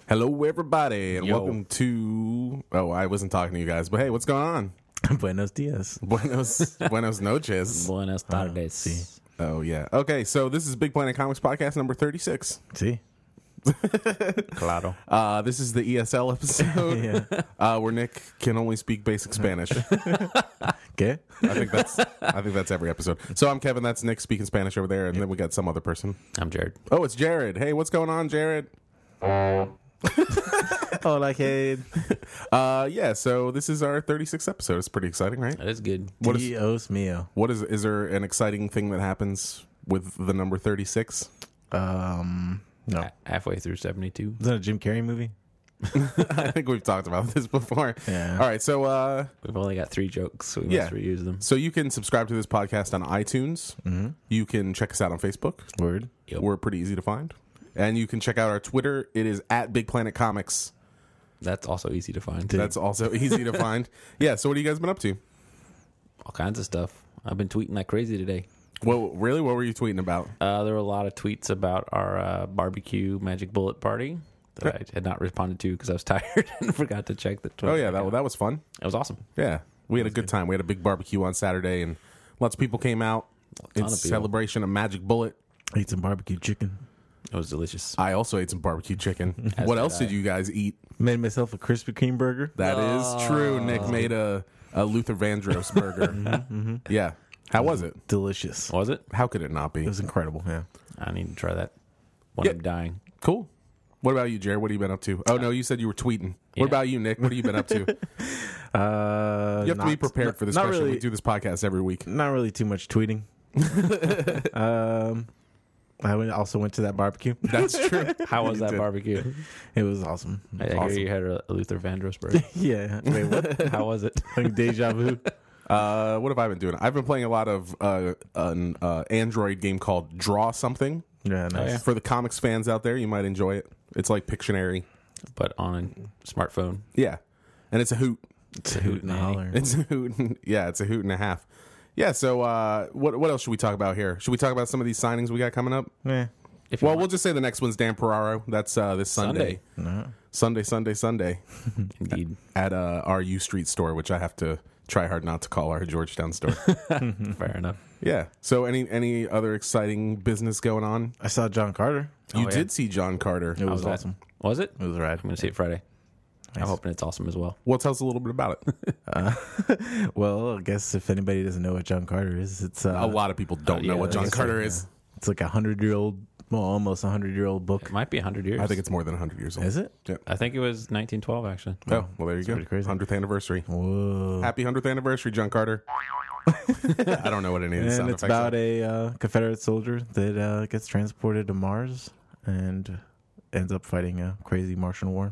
Hello, everybody, and Yo. welcome to... Oh, I wasn't talking to you guys, but hey, what's going on? Buenos dias. Buenos noches. Buenas tardes. Sí. Oh, yeah. Okay, so this is Big Planet Comics Podcast number 36. See? Claro. This is the ESL episode where Nick can only speak basic Spanish. ¿Qué? I think that's every episode. So I'm Kevin, that's Nick speaking Spanish over there, and then we got some other person. I'm Jared. Oh, it's Jared. Hey, what's going on, Jared? Hola, kid. Yeah, so this is our 36th episode. It's pretty exciting, right? That is good. What is- Dios mío. What is there an exciting thing that happens with the number 36? No. Halfway through 72. Is that a Jim Carrey movie? I think we've talked about this before. Yeah. All right, so We've only got 3 jokes, so we Yeah. must reuse them. so you can subscribe to this podcast on iTunes. Mm-hmm. You can check us out on Facebook. Word. Yep. We're pretty easy to find. And you can check out our Twitter. It is at Big Planet Comics. That's also easy to find. That's also easy to find. Yeah, so what have you guys been up to? All kinds of stuff. I've been tweeting like crazy today. Well, really, what were you tweeting about? There were a lot of tweets about our barbecue magic bullet party that I had not responded to because I was tired and forgot to check the Twitter. Oh, yeah, that was fun. It was awesome. Yeah, we had a good time. We had a big barbecue on Saturday, and lots of people came out in ton of people. celebration of Magic Bullet. Ate some barbecue chicken. It was delicious. I also ate some barbecue chicken. As What did else I. did you guys eat? Made myself a Krispy Kreme burger. That is true. Nick made a Luther Vandross burger. Yeah. How was it? Delicious. Was it? How could it not be? It was incredible. Yeah. I need to try that when Yeah. I'm dying. Cool. What about you, Jared? What have you been up to? Oh, no, you said you were tweeting. Yeah. What about you, Nick? What have you been up to? You have to be prepared for this not question. really- We do this podcast every week. Not really too much tweeting. Also went to that barbecue. That's true. How was You that did. barbecue? It was awesome. I hear Awesome. you had a Luther Vandross burger. Yeah. Wait, what? How was it? Like deja vu. What have I been doing? I've been playing a lot of an Android game called Draw Something. Yeah, nice. yeah. For the comics fans out there, you might enjoy it. It's like Pictionary. But on a smartphone. Yeah. And it's a hoot. It's a hoot and a holler. It's a hoot. Yeah, it's a hoot and a half. Yeah, so what else should we talk about here? Should we talk about some of these signings we got coming up? Yeah. If you Well, want. we'll just say the next one's Dan Ferraro. That's this Sunday. No. Sunday Indeed. at our U Street store, which I have to try hard not to call our Georgetown store. Fair enough. Yeah. So any other exciting business going on? I saw John Carter. You yeah. did see John Carter. It was that? awesome. Was it? It was rad. I'm going to see it Friday. I'm Nice. hoping it's awesome as well. Well, tell us a little bit about it. Well, I guess if anybody doesn't know what John Carter is, it's A lot of people don't know yeah, what John that's Carter like, is. It's like 100-year-old, well, almost 100-year-old book. It might be 100 years. I think it's more than 100 years old. Is it? I think it was 1912, actually. Oh, well, there you go. pretty crazy. 100th anniversary. Whoa. Happy 100th anniversary, John Carter. I don't know what any of these And sound it's effects about are. a Confederate soldier that gets transported to Mars and ends up fighting a crazy Martian war.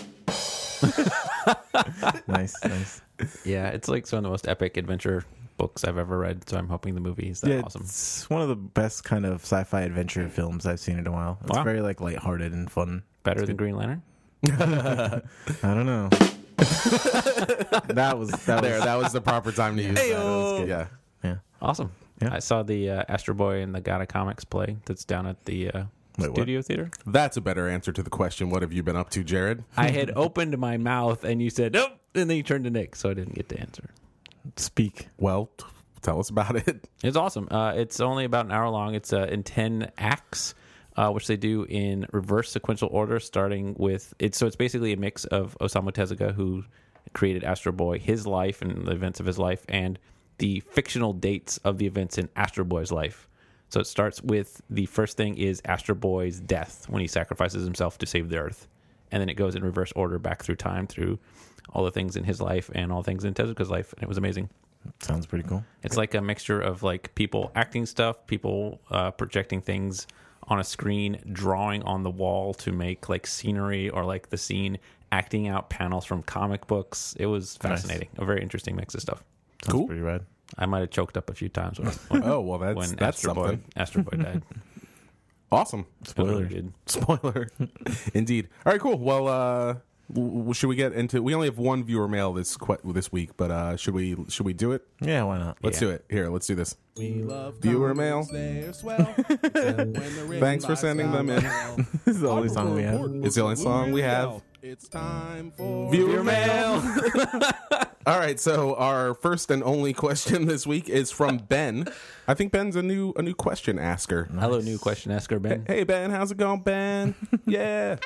Nice. Yeah, it's like some of the most epic adventure books I've ever read, so I'm hoping the movie is that Yeah, awesome. it's one of the best kind of sci-fi adventure films I've seen in a while. It's Wow. very like lighthearted and fun. Better than Green Lantern? I don't know. that was That was the proper time to use that. That was good. Yeah. yeah. Awesome. Yeah. I saw the Astro Boy and the God of Comics play that's down at the Wait, what? studio theater. That's a better answer to the question. What have you been up to, Jared? I had opened my mouth and you said, nope, and then you turned to Nick, so I didn't get to answer. Speak. Well, tell us about it. It's awesome. It's only about an hour long. It's in 10 acts, which they do in reverse sequential order, starting with it's. So it's basically a mix of Osamu Tezuka, who created Astro Boy, his life and the events of his life, and the fictional dates of the events in Astro Boy's life. So it starts with the first thing is Astro Boy's death when he sacrifices himself to save the Earth, and then it goes in reverse order back through time through all the things in his life and all things in Tezuka's life, and it was amazing. Sounds pretty cool. It's like a mixture of like people acting stuff, people projecting things on a screen, drawing on the wall to make like scenery or like the scene, acting out panels from comic books. It was fascinating. A very interesting mix of stuff. Sounds Cool. pretty rad. I might have choked up a few times when Oh, well, that's when that's Astro something. Boy died. Awesome. It was really Spoiler. good. Spoiler. Indeed. All right, cool. Well, Should we get into? We only have one viewer mail this week, but should we do it? Yeah, why not? Let's do it. Here, let's do this. We love Viewer comics, mail. they're swell. Thanks for sending them in. This is the only song we have. It's the only song we have. It's time for Viewer mail. All right, so our first and only question this week is from Ben. I think Ben's a new question asker. Hello, new question asker, Ben. Hey Ben, how's it going, Ben? Yeah.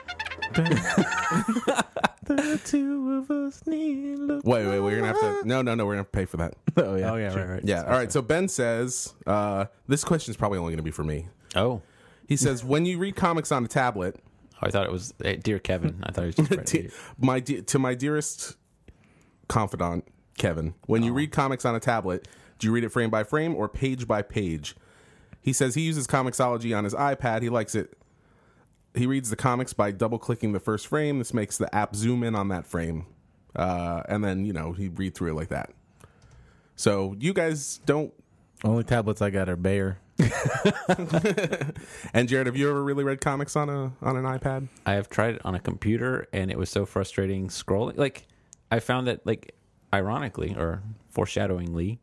The two of us need love. Wait, we're gonna have to. No, we're gonna have to pay for that. Oh yeah. Oh, yeah, right. Yeah. All right. So Ben says, this question's probably only gonna be for me. Oh. He says, when you read comics on a tablet, I thought it was Dear Kevin. I thought he was just writing it. to my dearest confidant, Kevin, when you read comics on a tablet, do you read it frame by frame or page by page? He says he uses Comixology on his iPad. He likes it. He reads the comics by double-clicking the first frame. This makes the app zoom in on that frame. And then, he read through it like that. So you guys don't... Only tablets I got are Bayer. And Jared, have you ever really read comics on an iPad? I have tried it on a computer, and it was so frustrating scrolling. Like, I found that, like, ironically or foreshadowingly,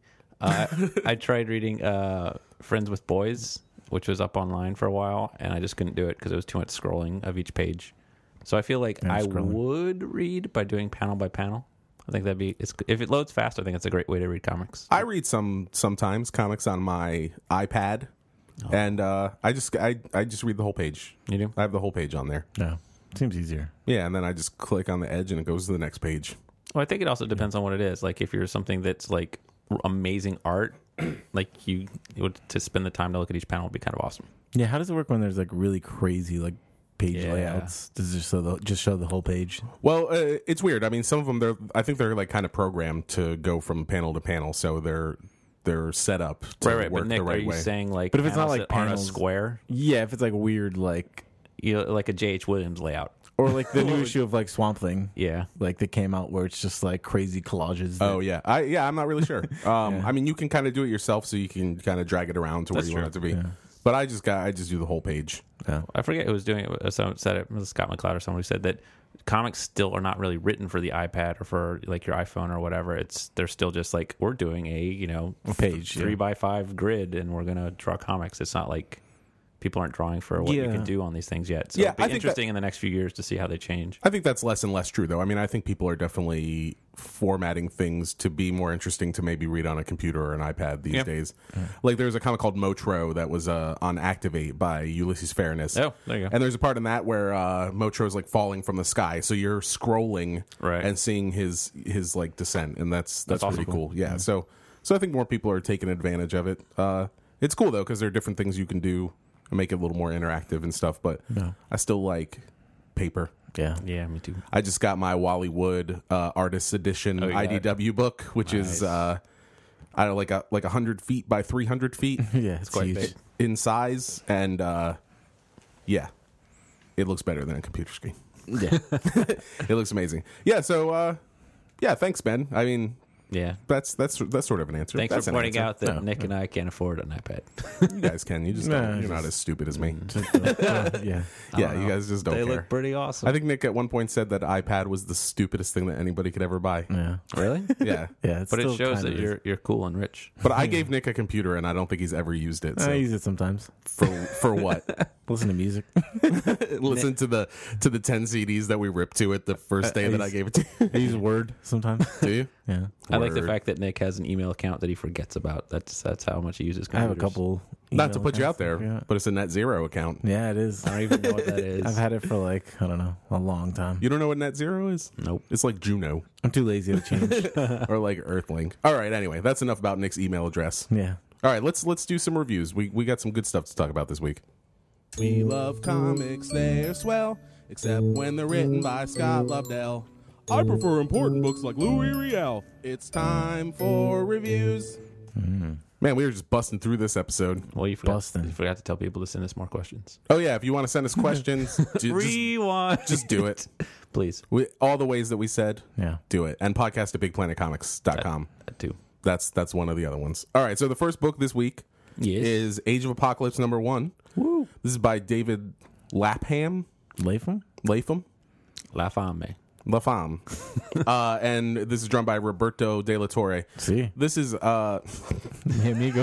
I tried reading Friends with Boys, which was up online for a while, and I just couldn't do it because it was too much scrolling of each page. So I feel like I would read by doing panel by panel. I think that'd be if it loads fast. I think it's a great way to read comics. I read sometimes comics on my iPad, and I just read the whole page. You do? I have the whole page on there. Yeah, seems easier. Yeah, and then I just click on the edge, and it goes to the next page. Well, I think it also depends on what it is. Like if you're something that's like amazing art, like to spend the time to look at each panel would be kind of awesome. Yeah, how does it work when there's like really crazy like page layouts? Does it just show the whole page? Well, it's weird. I mean, some of them I think they're like kind of programmed to go from panel to panel, so they're set up to Right. work But Nick, the right are you way. saying like, But if it's not panels like that aren't a panels- square, Yeah, if it's like weird like like a J.H. Williams layout? or like the new issue of like Swamp Thing, Yeah. like that came out where it's just like crazy collages. Oh yeah, I'm not really sure. I mean, you can kind of do it yourself, so you can kind of drag it around to where That's you want it to be. true. Yeah. But I just do the whole page. Yeah. I forget who was doing it. Someone said it was Scott McCloud or someone who said that comics still are not really written for the iPad or for like your iPhone or whatever. They're still just like, we're doing a page, 3x5 grid and we're gonna draw comics. It's not like people aren't drawing for what you Yeah. can do on these things yet. So Yeah, it'll I be think interesting in the next few years to see how they change. I think that's less and less true, though. I mean, I think people are definitely formatting things to be more interesting to maybe read on a computer or an iPad these days. Like, there's a comic called Motro that was on Activate by Ulysses Fairness. Oh, there you go. And there's a part in that where Motro's like falling from the sky, so you're scrolling Right. and seeing his like descent, and that's pretty awesome. cool. Yeah. So I think more people are taking advantage of it. It's cool though because there are different things you can do and make it a little more interactive and stuff. But I still like paper. Yeah. Yeah, me too. I just got my Wally Wood Artist Edition you got it. IDW book, which is I don't know, like 100 feet by 300 feet Yeah, it's quite huge. big. in size, and yeah, it looks better than a computer screen. Yeah. It looks amazing. Yeah. So yeah, thanks, Ben. I mean, Yeah. that's sort of an answer. Thanks That's for an pointing answer. out that No. Nick and I can't afford an iPad. You guys can. You just No, don't. You're just- not as stupid as me. Yeah. Yeah, you guys just don't They care. look pretty awesome. I think Nick at one point said that iPad was the stupidest thing that anybody could ever buy. Yeah. Really? Yeah. Yeah. It's But it still shows kind that of is. you're cool and rich. But I gave Nick a computer, and I don't think he's ever used it. So I use it sometimes. for what? Listen to music. Listen to the 10 CDs that we ripped to it the first day that I gave it to you. I use Word sometimes. Do you? Yeah. I like the Word. fact that Nick has an email account that he forgets about. That's how much he uses I have computers. a couple. Not to email put you out accounts, there, yeah. but it's a Net Zero account. Yeah, it is. I don't even know what that is. I've had it for like, I don't know, a long time. You don't know what Net Zero is? Nope. It's like Juno I'm too lazy to change. or like Earthlink. All right, anyway, that's enough about Nick's email address. Yeah. All right, let's do some reviews. We got some good stuff to talk about this week. We love comics, they're swell, except when they're written by Scott Lobdell. I prefer important books like Louis Riel. It's time for reviews. Man, we were just busting through this episode. Well, you Bustin'. forgot to tell people to send us more questions. Oh yeah, if you want to send us questions, Rewind. just do it. Please. All the ways that we said, Yeah. do it. And podcast at bigplanetcomics.com. That too. That's one of the other ones. All right, so the first book this week Yes. is Age of Apocalypse #1. Woo. This is by David Lapham. Latham? Latham? La Fame. La Femme. And this is drawn by Roberto De La Torre. See, This is mi amigo.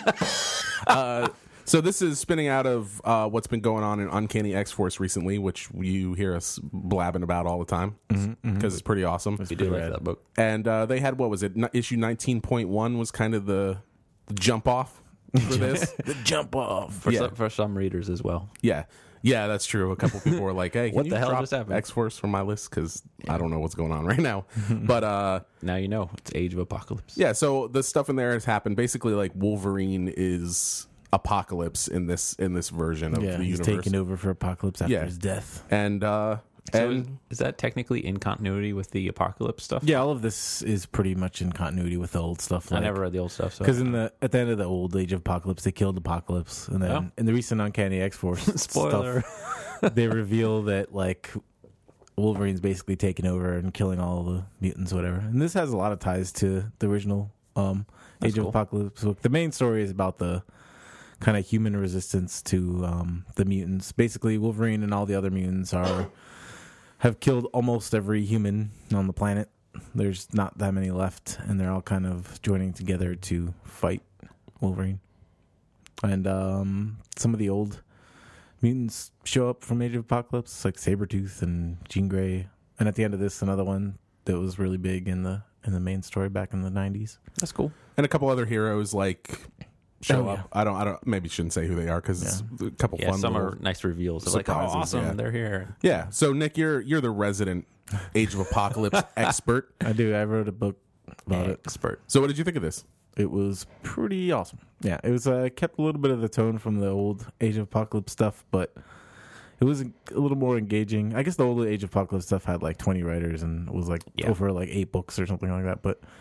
so this is spinning out of what's been going on in Uncanny X-Force recently, which you hear us blabbing about all the time because it's pretty awesome. You do like that book. And they had, what was it? Issue 19.1 was kind of the jump off for this. The jump off. For some readers as well. Yeah. Yeah, that's true. A couple people were like, hey, can What you the hell drop just happened? X-Force from my list? Because I don't know what's going on right now. But Now you know. It's Age of Apocalypse. yeah, so the stuff in there has happened. Basically, like Wolverine is Apocalypse in this version of Yeah, the he's universe. taking over for Apocalypse after Yeah. his death. And So is that technically in continuity with the Apocalypse stuff? Yeah, all of this is pretty much in continuity with the old stuff. I never read the old stuff. So Because at the end of the old Age of Apocalypse, they killed Apocalypse, and then Oh. in the recent Uncanny X-Force Spoiler. stuff, they reveal that like Wolverine's basically taking over and killing all the mutants, or whatever. And this has a lot of ties to the original Age of cool. Apocalypse book. The main story is about the kind of human resistance to the mutants. Basically, Wolverine and all the other mutants have killed almost every human on the planet. There's not that many left, and they're all kind of joining together to fight Wolverine. And some of the old mutants show up from Age of Apocalypse, like Sabretooth and Jean Grey. And at the end of this, another one that was really big in the main story back in the 90s. That's cool. and a couple other heroes like show Oh, up. I don't. Maybe shouldn't say who they are because a couple Yeah, fun. some little- are nice reveals. It's like, oh, surprises, awesome, yeah. they're here. Yeah. So Nick, you're the resident Age of Apocalypse expert. I do. I wrote a book about it. Expert. So what did you think of this? It was pretty awesome. Yeah, it was kept a little bit of the tone from the old Age of Apocalypse stuff, but it was a little more engaging. I guess the old Age of Apocalypse stuff had like 20 writers and it was like over like 8 books or something like that. But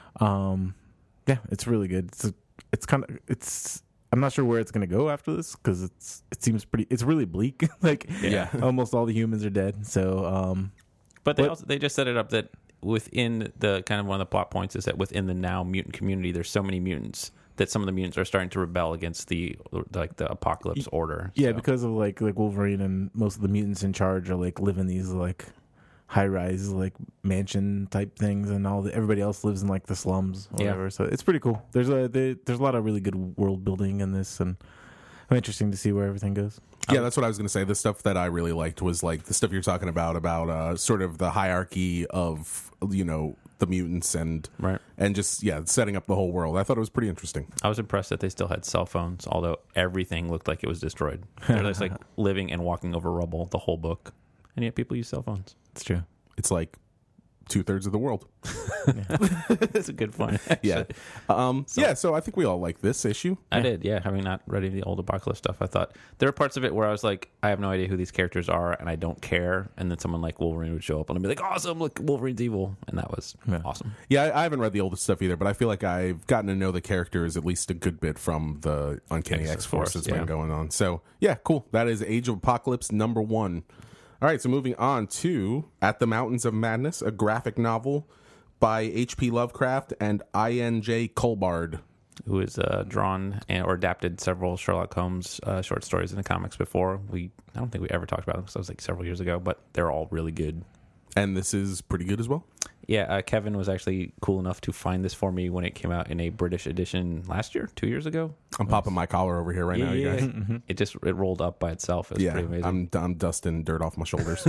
yeah, it's really good. It's I'm not sure where it's gonna go after this because it seems it's really bleak. Like Yeah. almost all the humans are dead. So But they just set it up that within the kind of one of the plot points is that within the now mutant community, there's so many mutants that some of the mutants are starting to rebel against the apocalypse order. yeah, So- because of like Wolverine and most of the mutants in charge are like live in these like high rise like mansion type things, and everybody else lives in like the slums or whatever. So it's pretty cool. There's a lot of really good world building in this, and I'm interesting to see where everything goes. Yeah, that's what I was going to say. The stuff that I really liked was like the stuff you're talking about sort of the hierarchy of, the mutants and Right. and just setting up the whole world. I thought it was pretty interesting. I was impressed that they still had cell phones, although everything looked like it was destroyed. They're just like living and walking over rubble the whole book, and yet people use cell phones. It's true. It's like 2/3 of the world. That's a good point. Yeah. So I think we all like this issue. I did, yeah. Having not read any of the old Apocalypse stuff, I thought there were parts of it where I was like, I have no idea who these characters are, and I don't care. And then someone like Wolverine would show up, and I'd be like, awesome! Look, Wolverine's evil, and that was awesome. Yeah, I haven't read the oldest stuff either, but I feel like I've gotten to know the characters at least a good bit from the Uncanny X-Force that's been going on. So, yeah, cool. That is Age of Apocalypse #1. All right, so moving on to At the Mountains of Madness, a graphic novel by H.P. Lovecraft and I.N.J. Colbard. Who has drawn or adapted several Sherlock Holmes short stories in the comics before. I don't think we ever talked about them because that was like several years ago, but they're all really good. And this is pretty good as well. Yeah, Kevin was actually cool enough to find this for me when it came out in a British edition last year, 2 years ago. I'm popping my collar over here right now, you guys. It rolled up by itself. It was pretty amazing. I'm dusting dirt off my shoulders.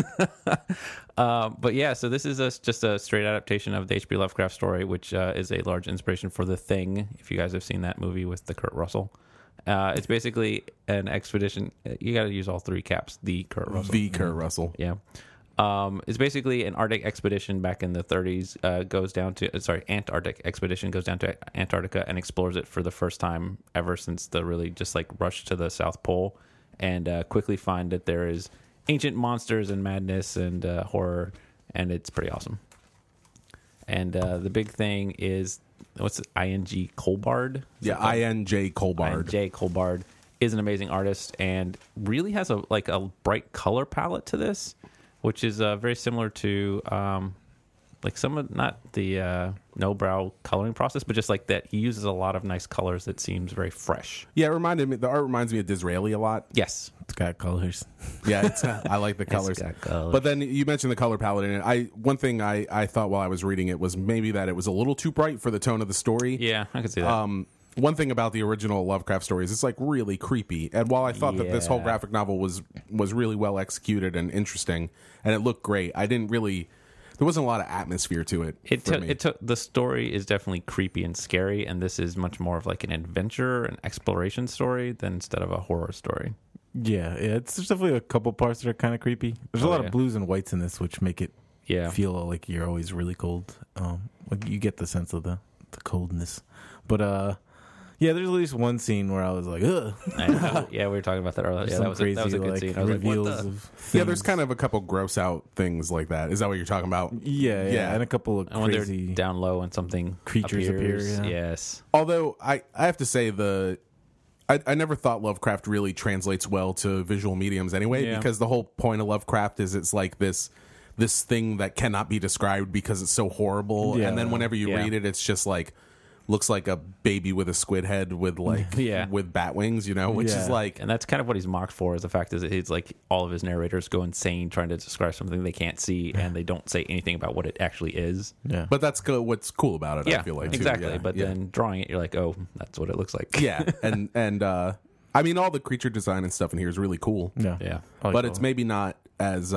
But yeah, so this is just a straight adaptation of the H.P. Lovecraft story, which is a large inspiration for The Thing, if you guys have seen that movie with the Kurt Russell. It's basically an expedition. You got to use all 3 caps. The Kurt Russell. The Kurt Russell. Yeah. It's basically an Arctic expedition back in the 30s, Antarctic expedition goes down to Antarctica and explores it for the first time ever since the really just like rush to the South Pole, and quickly find that there is ancient monsters and madness and horror, and it's pretty awesome. And the big thing is, what's it, I.N.G. Colbard? Yeah, I.N.J. Colbard. I.N.J. Colbard is an amazing artist and really has a bright color palette to this, which is very similar to like some of not the no brow coloring process, but just like that he uses a lot of nice colors that seems very fresh. Yeah, the art reminds me of Disraeli a lot. Yes, It's got colors. Yeah, I like the colors. got colors. But then you mentioned the color palette in it. One thing I thought while I was reading it was maybe that it was a little too bright for the tone of the story. Yeah, I could see that. One thing about the original Lovecraft stories, it's like really creepy. And while I thought that this whole Yeah. graphic novel was really well executed and interesting, and it looked great, there wasn't a lot of atmosphere to it. It took the story is definitely creepy and scary, and this is much more of like an adventure, an exploration story than instead of a horror story. Yeah, it's there's definitely a couple parts that are kind of creepy. There's a lot yeah. of blues and whites in this, which make it Yeah, feel like you're always really cold. Like you get the sense of the coldness. But yeah, there's at least one scene where I was like, ugh. yeah, we were talking about that earlier. Yeah, Some that was a good like, scene. I was like, reveals what the? of Yeah, there's things. kind of a couple gross out things like that. Is that what you're talking about? Yeah, and a couple of And when they're crazy. down low and something creatures appear, appears. yeah. Yes. Although I have to say I never thought Lovecraft really translates well to visual mediums anyway, Yeah. because the whole point of Lovecraft is it's like this thing that cannot be described because it's so horrible. Yeah. And then whenever you Yeah. read it, it's just like looks like a baby with a squid head with like Yeah. with bat wings, which is Yeah. like And that's kind of what he's mocked for, is the fact is that it's like all of his narrators go insane trying to describe something they can't see, and they don't say anything about what it actually is. Yeah, but that's what's cool about it, Yeah, I feel like too. exactly. Yeah. But yeah. then drawing it, you're like, oh, that's what it looks like. yeah. And I mean all the creature design and stuff in here is really cool. yeah, Yeah. I like But all it's that. maybe not as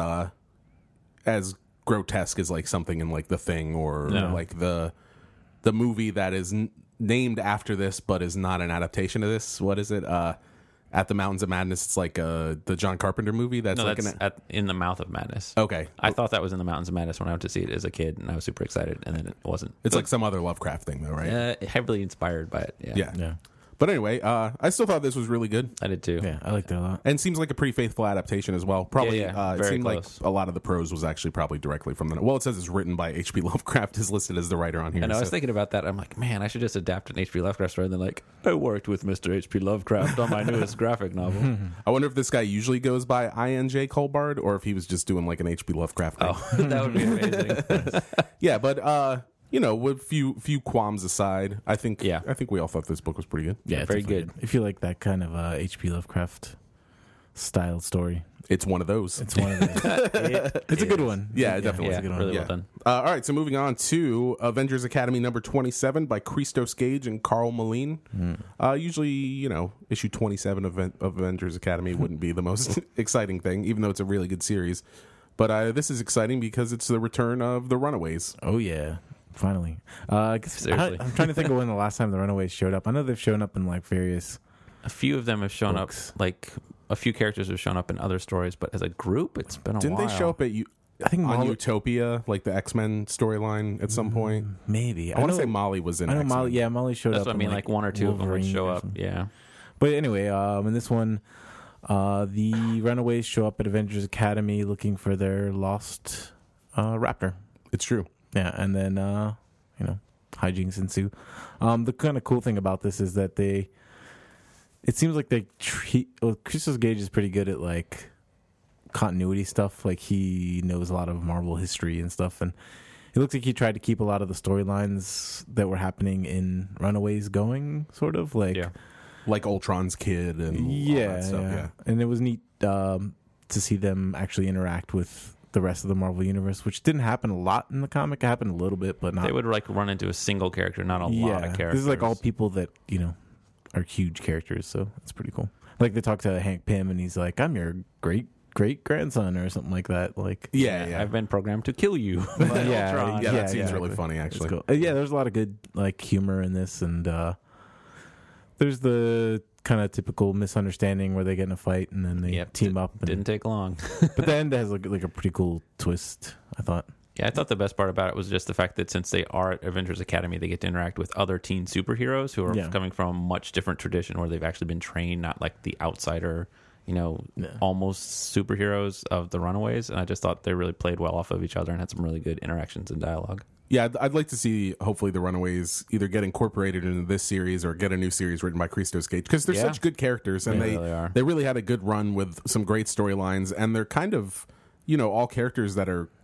grotesque as like something in like The Thing or No. like the movie that is named after this but is not an adaptation of this. What is it? At the Mountains of Madness. It's like the John Carpenter movie. That's No, like that's In the Mouth of Madness. okay. I thought that was In the Mountains of Madness when I went to see it as a kid, and I was super excited, and then it wasn't. It's like some other Lovecraft thing though, right? Heavily inspired by it. Yeah. yeah, But anyway, I still thought this was really good. I did too. yeah. I liked it a lot. And seems like a pretty faithful adaptation as well. Probably, Yeah, it very seemed close. like a lot of the prose was actually probably directly from the. Well, it says it's written by H.P. Lovecraft. Is listed as the writer on here. And I was so- thinking about that. I'm like, man, I should just adapt an H.P. Lovecraft story. And then like, I worked with Mr. H.P. Lovecraft on my newest graphic novel. I wonder if this guy usually goes by I.N.J. Colbard or if he was just doing like an H.P. Lovecraft thing. Oh, that would be amazing. Yeah, but with few qualms aside, I think we all thought this book was pretty good. Yeah, it's very definitely good. If you like that kind of H.P. Lovecraft style story, It's one of those. it's one of those. It's a good one. Yeah, it definitely Yeah, it's a good one. really Yeah. well done. All right, so moving on to Avengers Academy number 27 by Christos Gage and Carl Moline. Usually, issue 27 of Avengers Academy wouldn't be the most exciting thing, even though it's a really good series. But this is exciting because it's the return of the Runaways. Oh yeah, finally. I guess Seriously. I'm trying to think of when the last time the Runaways showed up. I know they've shown up in like various. A few of them have shown Books. up, like a few characters have shown up in other stories, but as a group, it's been a Didn't while. they show up at I think on Molly, Utopia, like the X-Men storyline at some point? maybe. I want to know- say Molly was in I know X-Men. Molly. Yeah, Molly showed That's up. what I mean. in, Like one or two of them would Wolverine show or up. something. Yeah. But anyway, in this one, the Runaways show up at Avengers Academy looking for their lost raptor. It's true. Yeah, and then hijinks ensue. The kind of cool thing about this is that it seems like they treat. Well, Christos Gage is pretty good at like continuity stuff. Like he knows a lot of Marvel history and stuff, and it looks like he tried to keep a lot of the storylines that were happening in Runaways going, sort of like. Yeah. Like Ultron's kid and all that stuff. Yeah. And it was neat to see them actually interact with the rest of the Marvel universe, which didn't happen a lot in the comic. It happened a little bit, but not. They would like run into a single character, not a lot of characters. This is like all people that are huge characters, so it's pretty cool. Like they talk to Hank Pym, and he's like, "I'm your great grandson," or something like that. Like, Yeah. I've been programmed to kill you. by Yeah, Ultron. Yeah, that seems yeah. really funny, It's actually. cool. Yeah, there's a lot of good like humor in this, and there's the kind of typical misunderstanding where they get in a fight and then they Yep, team up. And, Didn't take long. but the end has like a pretty cool twist, I thought. Yeah, I thought the best part about it was just the fact that since they are at Avengers Academy, they get to interact with other teen superheroes who are Yeah. coming from a much different tradition where they've actually been trained, not like the outsider, Yeah. almost superheroes of the Runaways. And I just thought they really played well off of each other and had some really good interactions and dialogue. Yeah, I'd like to see, hopefully, the Runaways either get incorporated into this series or get a new series written by Christos Gage, because they're Yeah. such good characters, and Yeah, they they are. they really had a good run with some great storylines, and they're kind of, all characters that are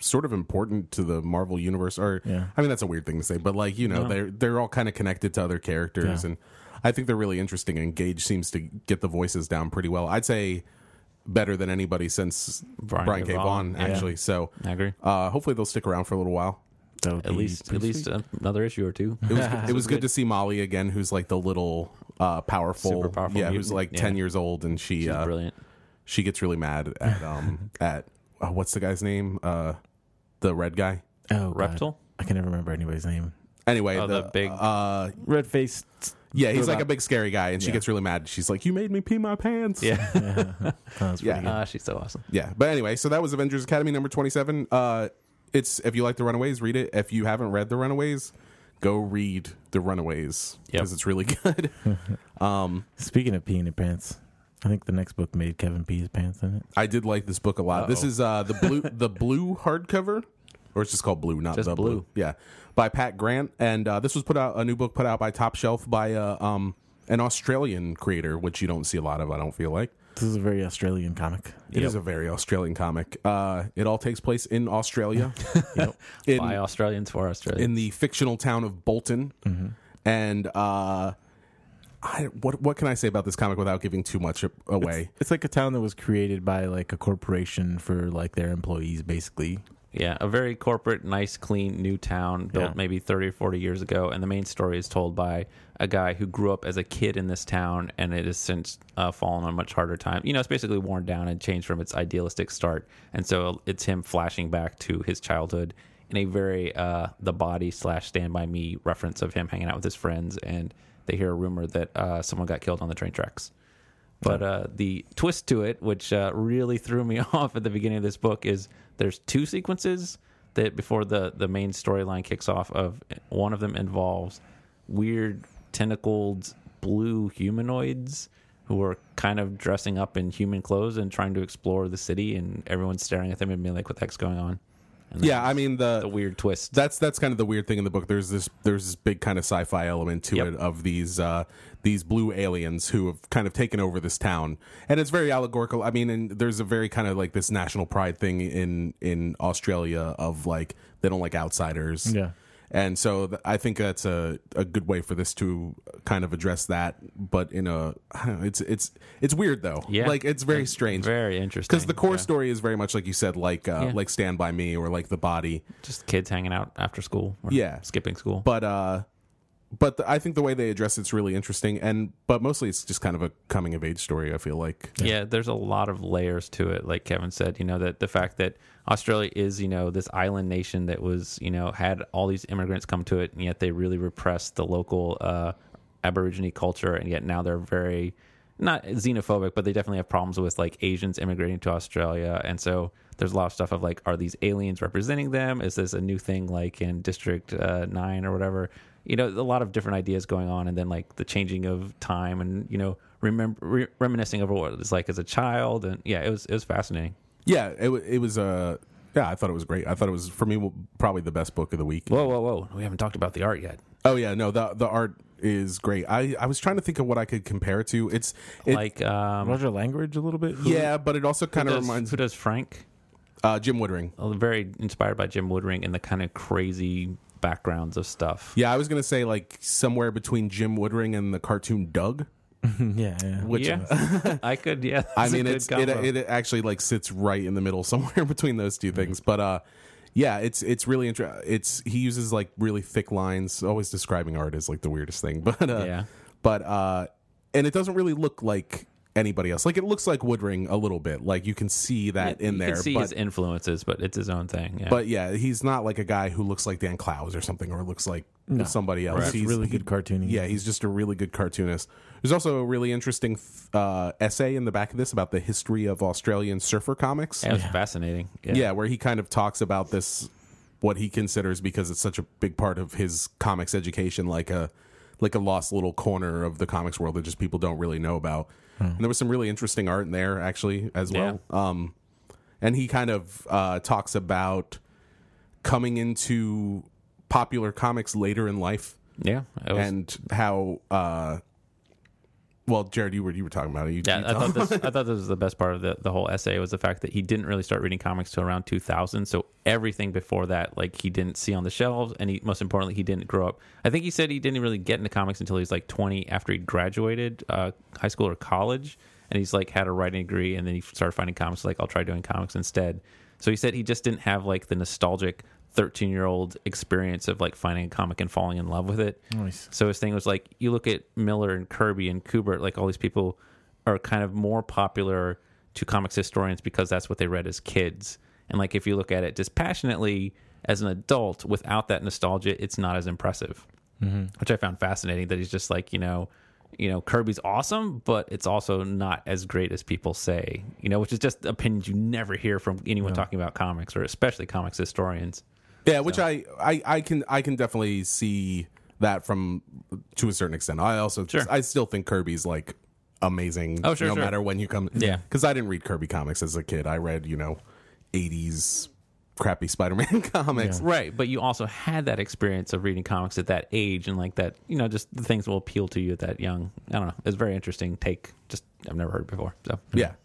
sort of important to the Marvel universe. Or Yeah. I mean, that's a weird thing to say, but like, you know, they're all kind of connected to other characters, Yeah. and I think they're really interesting. And Gage seems to get the voices down pretty well. I'd say better than anybody since Brian K. Vaughan, Yeah. actually. So I agree. hopefully they'll stick around for a little while. That would At be least pretty sweet. another issue or two. It was good to see Molly again, who's like the little powerful, Super powerful who's mutant. like 10 years old, and She's brilliant. she gets really mad at at what's the guy's name? The red guy. Oh, God. Reptile? I can never remember anybody's name. Anyway, Oh, the big- Red faced. yeah, he's like robot. a big scary guy, and she Yeah. gets really mad. She's like, "You made me pee my pants." Yeah. That's pretty Yeah. good. She's so awesome. Yeah. But anyway, so that was Avengers Academy number 27. It's if you like The Runaways, read it. If you haven't read The Runaways, go read The Runaways because it's really good. Speaking of peeing in pants, I think the next book made Kevin pee his pants in it. I did like this book a lot. This is the blue hardcover, or it's just called Blue, not Just the blue. Blue. Yeah, by Pat Grant, and this was a new book put out by Top Shelf by an Australian creator, which you don't see a lot of. I don't feel like This is a very Australian comic. it is a very Australian comic. It all takes place in Australia, Yep. By Australians for Australians. in the fictional town of Bolton, and what can I say about this comic without giving too much away? It's like a town that was created by like a corporation for like their employees, basically. Yeah, a very corporate, nice, clean, new town built Yeah. maybe 30 or 40 years ago. And the main story is told by a guy who grew up as a kid in this town, and it has since fallen on a much harder time. You know, it's basically worn down and changed from its idealistic start. And so it's him flashing back to his childhood in a very The Body / Stand By Me reference of him hanging out with his friends, and they hear a rumor that someone got killed on the train tracks. But the twist to it, which really threw me off at the beginning of this book, is there's two sequences that before the main storyline kicks off. Of one of them involves weird tentacled blue humanoids who are kind of dressing up in human clothes and trying to explore the city, and everyone's staring at them and being like, "What the heck's going on?" And Yeah, I mean the weird twist. That's kind of the weird thing in the book. There's this big kind of sci-fi element to Yep. it of these blue aliens who have kind of taken over this town, and it's very allegorical. I mean, and there's a very kind of like this national pride thing in Australia of like they don't like outsiders. Yeah. And so I think that's a good way for this to kind of address that, but in a I don't know, it's weird though. Yeah. Like it's very strange. Very interesting. Because the core Yeah. story is very much like you said, like Stand By Me or like The Body. Just kids hanging out after school. Or Yeah. skipping school. But I think the way they address it's really interesting, but mostly it's just kind of a coming of age story. I feel like. Yeah, there's a lot of layers to it. Like Kevin said, you know, that the fact that Australia is, you know, this island nation that was, you know, had all these immigrants come to it, and yet they really repressed the local Aborigine culture, and yet now they're very not xenophobic, but they definitely have problems with like Asians immigrating to Australia, and so there's a lot of stuff of like, are these aliens representing them? Is this a new thing like in District 9 or whatever? You know, a lot of different ideas going on, and then like the changing of time, and you know, reminiscing over what it was like as a child, and yeah, it was fascinating. Yeah, it was I thought it was great. I thought it was for me probably the best book of the week. Whoa! We haven't talked about the art yet. Oh yeah, no, the art is great. I was trying to think of what I could compare it to. It's Like Roger Language a little bit. yeah, but it also kind of reminds who does Frank? Jim Woodring. Very inspired by Jim Woodring and the kind of crazy backgrounds of stuff. Yeah, I was gonna say like somewhere between Jim Woodring and the cartoon Doug. yeah. Which Yeah, I could. Yeah, I that's a mean, good combo. it actually like sits right in the middle somewhere between those two things. But yeah, it's really interesting. He uses like really thick lines. Always describing art is like the weirdest thing. But Yeah. and it doesn't really look like anybody else. Like it looks like Woodring a little bit. Like you can see that in there. You can see but, his influences, but it's his own thing. Yeah. But yeah, he's not like a guy who looks like Dan Clowes or something, or looks like somebody else. Right. He's Really good cartooning. Yeah, he's just a really good cartoonist. There's also a really interesting essay in the back of this about the history of Australian surfer comics. it was fascinating. Yeah, where he kind of talks about this, what he considers, because it's such a big part of his comics education, like a lost little corner of the comics world that just people don't really know about. And there was some really interesting art in there actually as well. And he kind of talks about coming into popular comics later in life Yeah. It was, and how well, Jared, you were talking about it. Yeah, I thought this was the best part of the whole essay was the fact that he didn't really start reading comics till around 2000. So everything before that, like he didn't see on the shelves, and most importantly, he didn't grow up. I think he said he didn't really get into comics until he was like 20 after he graduated high school or college, and he's like had a writing degree, and then he started finding comics. Like I'll try doing comics instead. So he said he just didn't have like the nostalgic 13-year-old experience of like finding a comic and falling in love with it. Nice. So his thing was like, you look at Miller and Kirby and Kubert, like all these people are kind of more popular to comics historians because that's what they read as kids. And like if you look at it dispassionately as an adult without that nostalgia, it's not as impressive. Which I found fascinating that he's just like, you know, Kirby's awesome, but it's also not as great as people say, which is just opinions you never hear from anyone talking about comics, or especially comics historians. Yeah, which I can definitely see that from to a certain extent. I still think Kirby's like amazing. Oh, sure, no sure. matter when you come. Yeah, because I didn't read Kirby comics as a kid. I read 80s crappy Spider-Man comics. yeah. Right. But you also had that experience of reading comics at that age, and like that, just the things that will appeal to you at that young. I don't know. It's a very interesting take. Just I've never heard it before. So Yeah.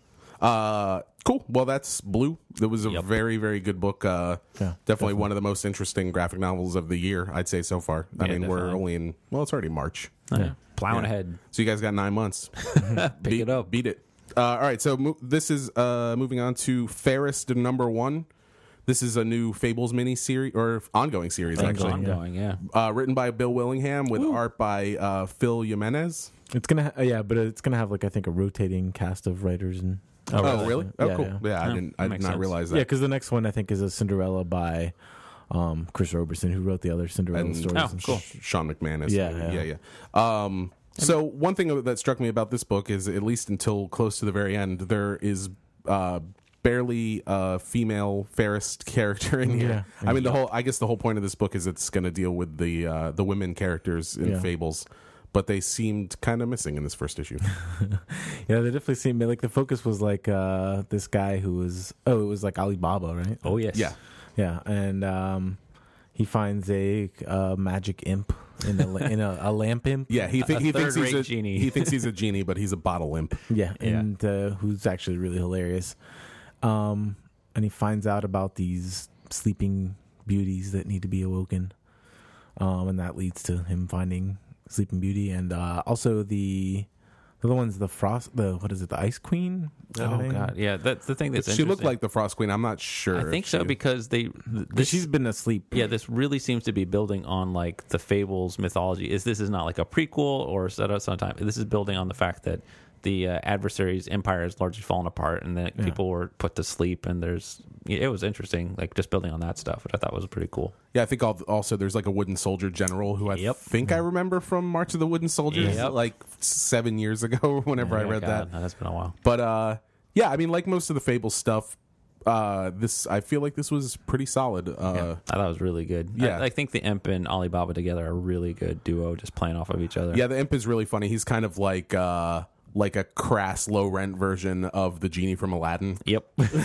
Cool. Well, that's Blue. It was a very, very good book. Definitely one of the most interesting graphic novels of the year, I'd say so far. I mean, we're only in, it's already March. Plowing ahead. So you guys got 9 months. Pick it up. Beat it. All right. So this is moving on to Fairest #1. This is a new Fables mini series or ongoing series, actually. Ongoing, yeah. Written by Bill Willingham with art by Phil Jimenez. It's gonna, but it's gonna have like I think a rotating cast of writers and. Oh, really? Oh, Yeah, cool. Yeah, I did not sense. realize that. Yeah, because the next one I think is a Cinderella by Chris Roberson, who wrote the other Cinderella And stories. cool. Sean McManus. Yeah. So one thing that struck me about this book is, at least until close to the very end, there is barely a female Fairest character in here. Yeah. I mean, I guess the whole point of this book is it's going to deal with the women characters in Fables, but they seemed kind of missing in this first issue. Yeah, they definitely seemed like the focus was like this guy who was it was like Alibaba, right? Oh, yes. Yeah, and he finds a magic imp in a lamp imp. Yeah, he thinks he's a genie. He thinks he's a genie, but he's a bottle imp. Yeah, and who's actually really hilarious. And he finds out about these sleeping beauties that need to be awoken, and that leads to him finding Sleeping Beauty, and also the other one's the Frost. The Ice Queen? Oh God, yeah. That's the thing that's She interesting. looked like the Frost Queen. I'm not sure. I think so because She's been asleep. Yeah, this really seems to be building on like the Fables mythology. This is not like a prequel or set up sometime. This is building on the fact that the adversary's empire has largely fallen apart, and that people were put to sleep. And it was interesting, like just building on that stuff, which I thought was pretty cool. Yeah, I think also there's like a wooden soldier general who I think I remember from March of the Wooden Soldiers, like 7 years ago, whenever I read that. No, that's been a while. But yeah, I mean, like most of the Fable stuff, I feel like this was pretty solid. I thought it was really good. Yeah. I think the Imp and Alibaba together are a really good duo, just playing off of each other. Yeah, the Imp is really funny. He's kind of like a crass, low rent version of the genie from Aladdin. Yep.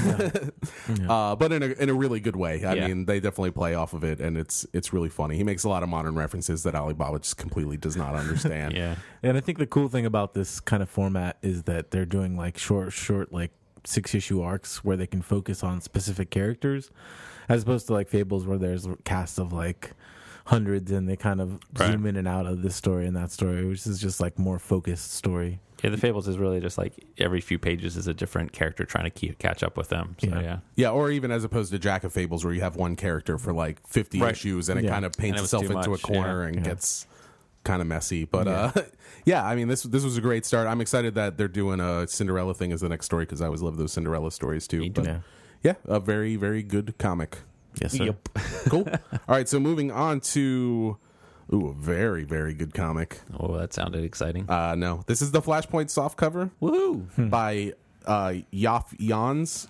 But in a really good way. I mean, they definitely play off of it, and it's really funny. He makes a lot of modern references that Alibaba just completely does not understand. Yeah. And I think the cool thing about this kind of format is that they're doing like short like 6-issue arcs where they can focus on specific characters, as opposed to like Fables where there's a cast of like hundreds and they kind of zoom in and out of this story and that story, which is just like more focused story. Yeah, the Fables is really just like every few pages is a different character trying to catch up with them. So, Yeah, or even as opposed to Jack of Fables, where you have one character for like 50 issues, and it kind of paints itself into a corner and gets kind of messy. But yeah, I mean, this was a great start. I'm excited that they're doing a Cinderella thing as the next story, because I always love those Cinderella stories too. But yeah, a very, very good comic. Yes, sir. Yep. Cool. All right, so moving on to a very, very good comic. Oh, that sounded exciting. No, this is the Flashpoint softcover. Woohoo! By Yoff Jans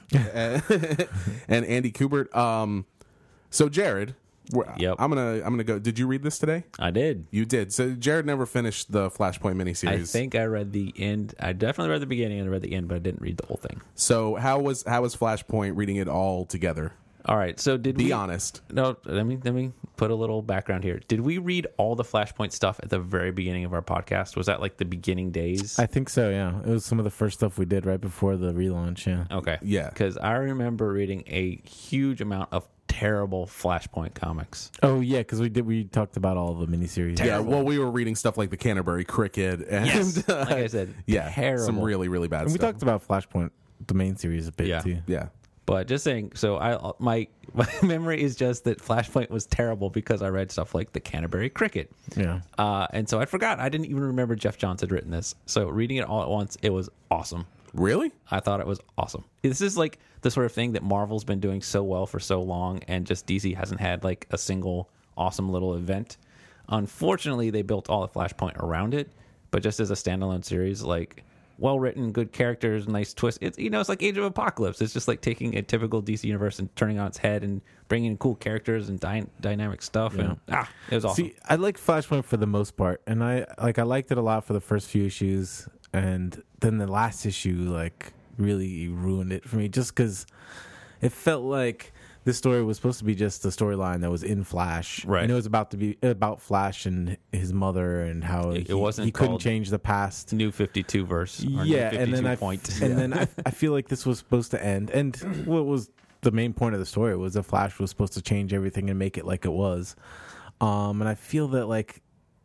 and Andy Kubert. So Jared, I'm gonna go. Did you read this today? I did. You did. So Jared never finished the Flashpoint miniseries. I think I read the end. I definitely read the beginning and I read the end, but I didn't read the whole thing. So how was Flashpoint reading it all together? All right. So did Be we? honest. No, let me put a little background here. Did we read all the Flashpoint stuff at the very beginning of our podcast? Was that like the beginning days? I think so. Yeah, it was some of the first stuff we did right before the relaunch. Yeah. Okay. Yeah. Because I remember reading a huge amount of terrible Flashpoint comics. Oh yeah, because we talked about all the miniseries. Yeah, well, we were reading stuff like the Canterbury Cricket, and Like I said, yeah, terrible. some really, really bad And we stuff. talked about Flashpoint, the main series, a bit Yeah. too. Yeah, But just saying, so my memory is just that Flashpoint was terrible because I read stuff like the Canterbury Cricket. Yeah. And so I forgot. I didn't even remember Jeff Johns had written this. So reading it all at once, it was awesome. really? I thought it was awesome. This is like the sort of thing that Marvel's been doing so well for so long, and just DC hasn't had like a single awesome little event. Unfortunately, they built all the Flashpoint around it, but just as a standalone series, like well written, good characters, nice twist. It's it's like Age of Apocalypse. It's just like taking a typical DC universe and turning on its head and bringing in cool characters and dynamic stuff. And it was awesome. See, I like Flashpoint for the most part, and I liked it a lot for the first few issues, and then the last issue like really ruined it for me, just because it felt like this story was supposed to be just a storyline that was in Flash, Right. And it was about to be about Flash and his mother and how It wasn't he couldn't called change the past. New 52 verse. Or Yeah, New 52 and then point. I feel like this was supposed to end, and what was the main point of the story was that Flash was supposed to change everything and make it like it was. And I feel that like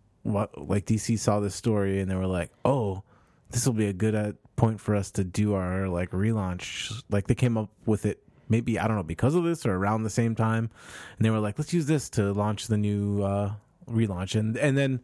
DC saw this story and they were like, oh, this will be a good point for us to do our like relaunch. Like they came up with it maybe, I don't know, because of this or around the same time, and they were like, let's use this to launch the new relaunch, and then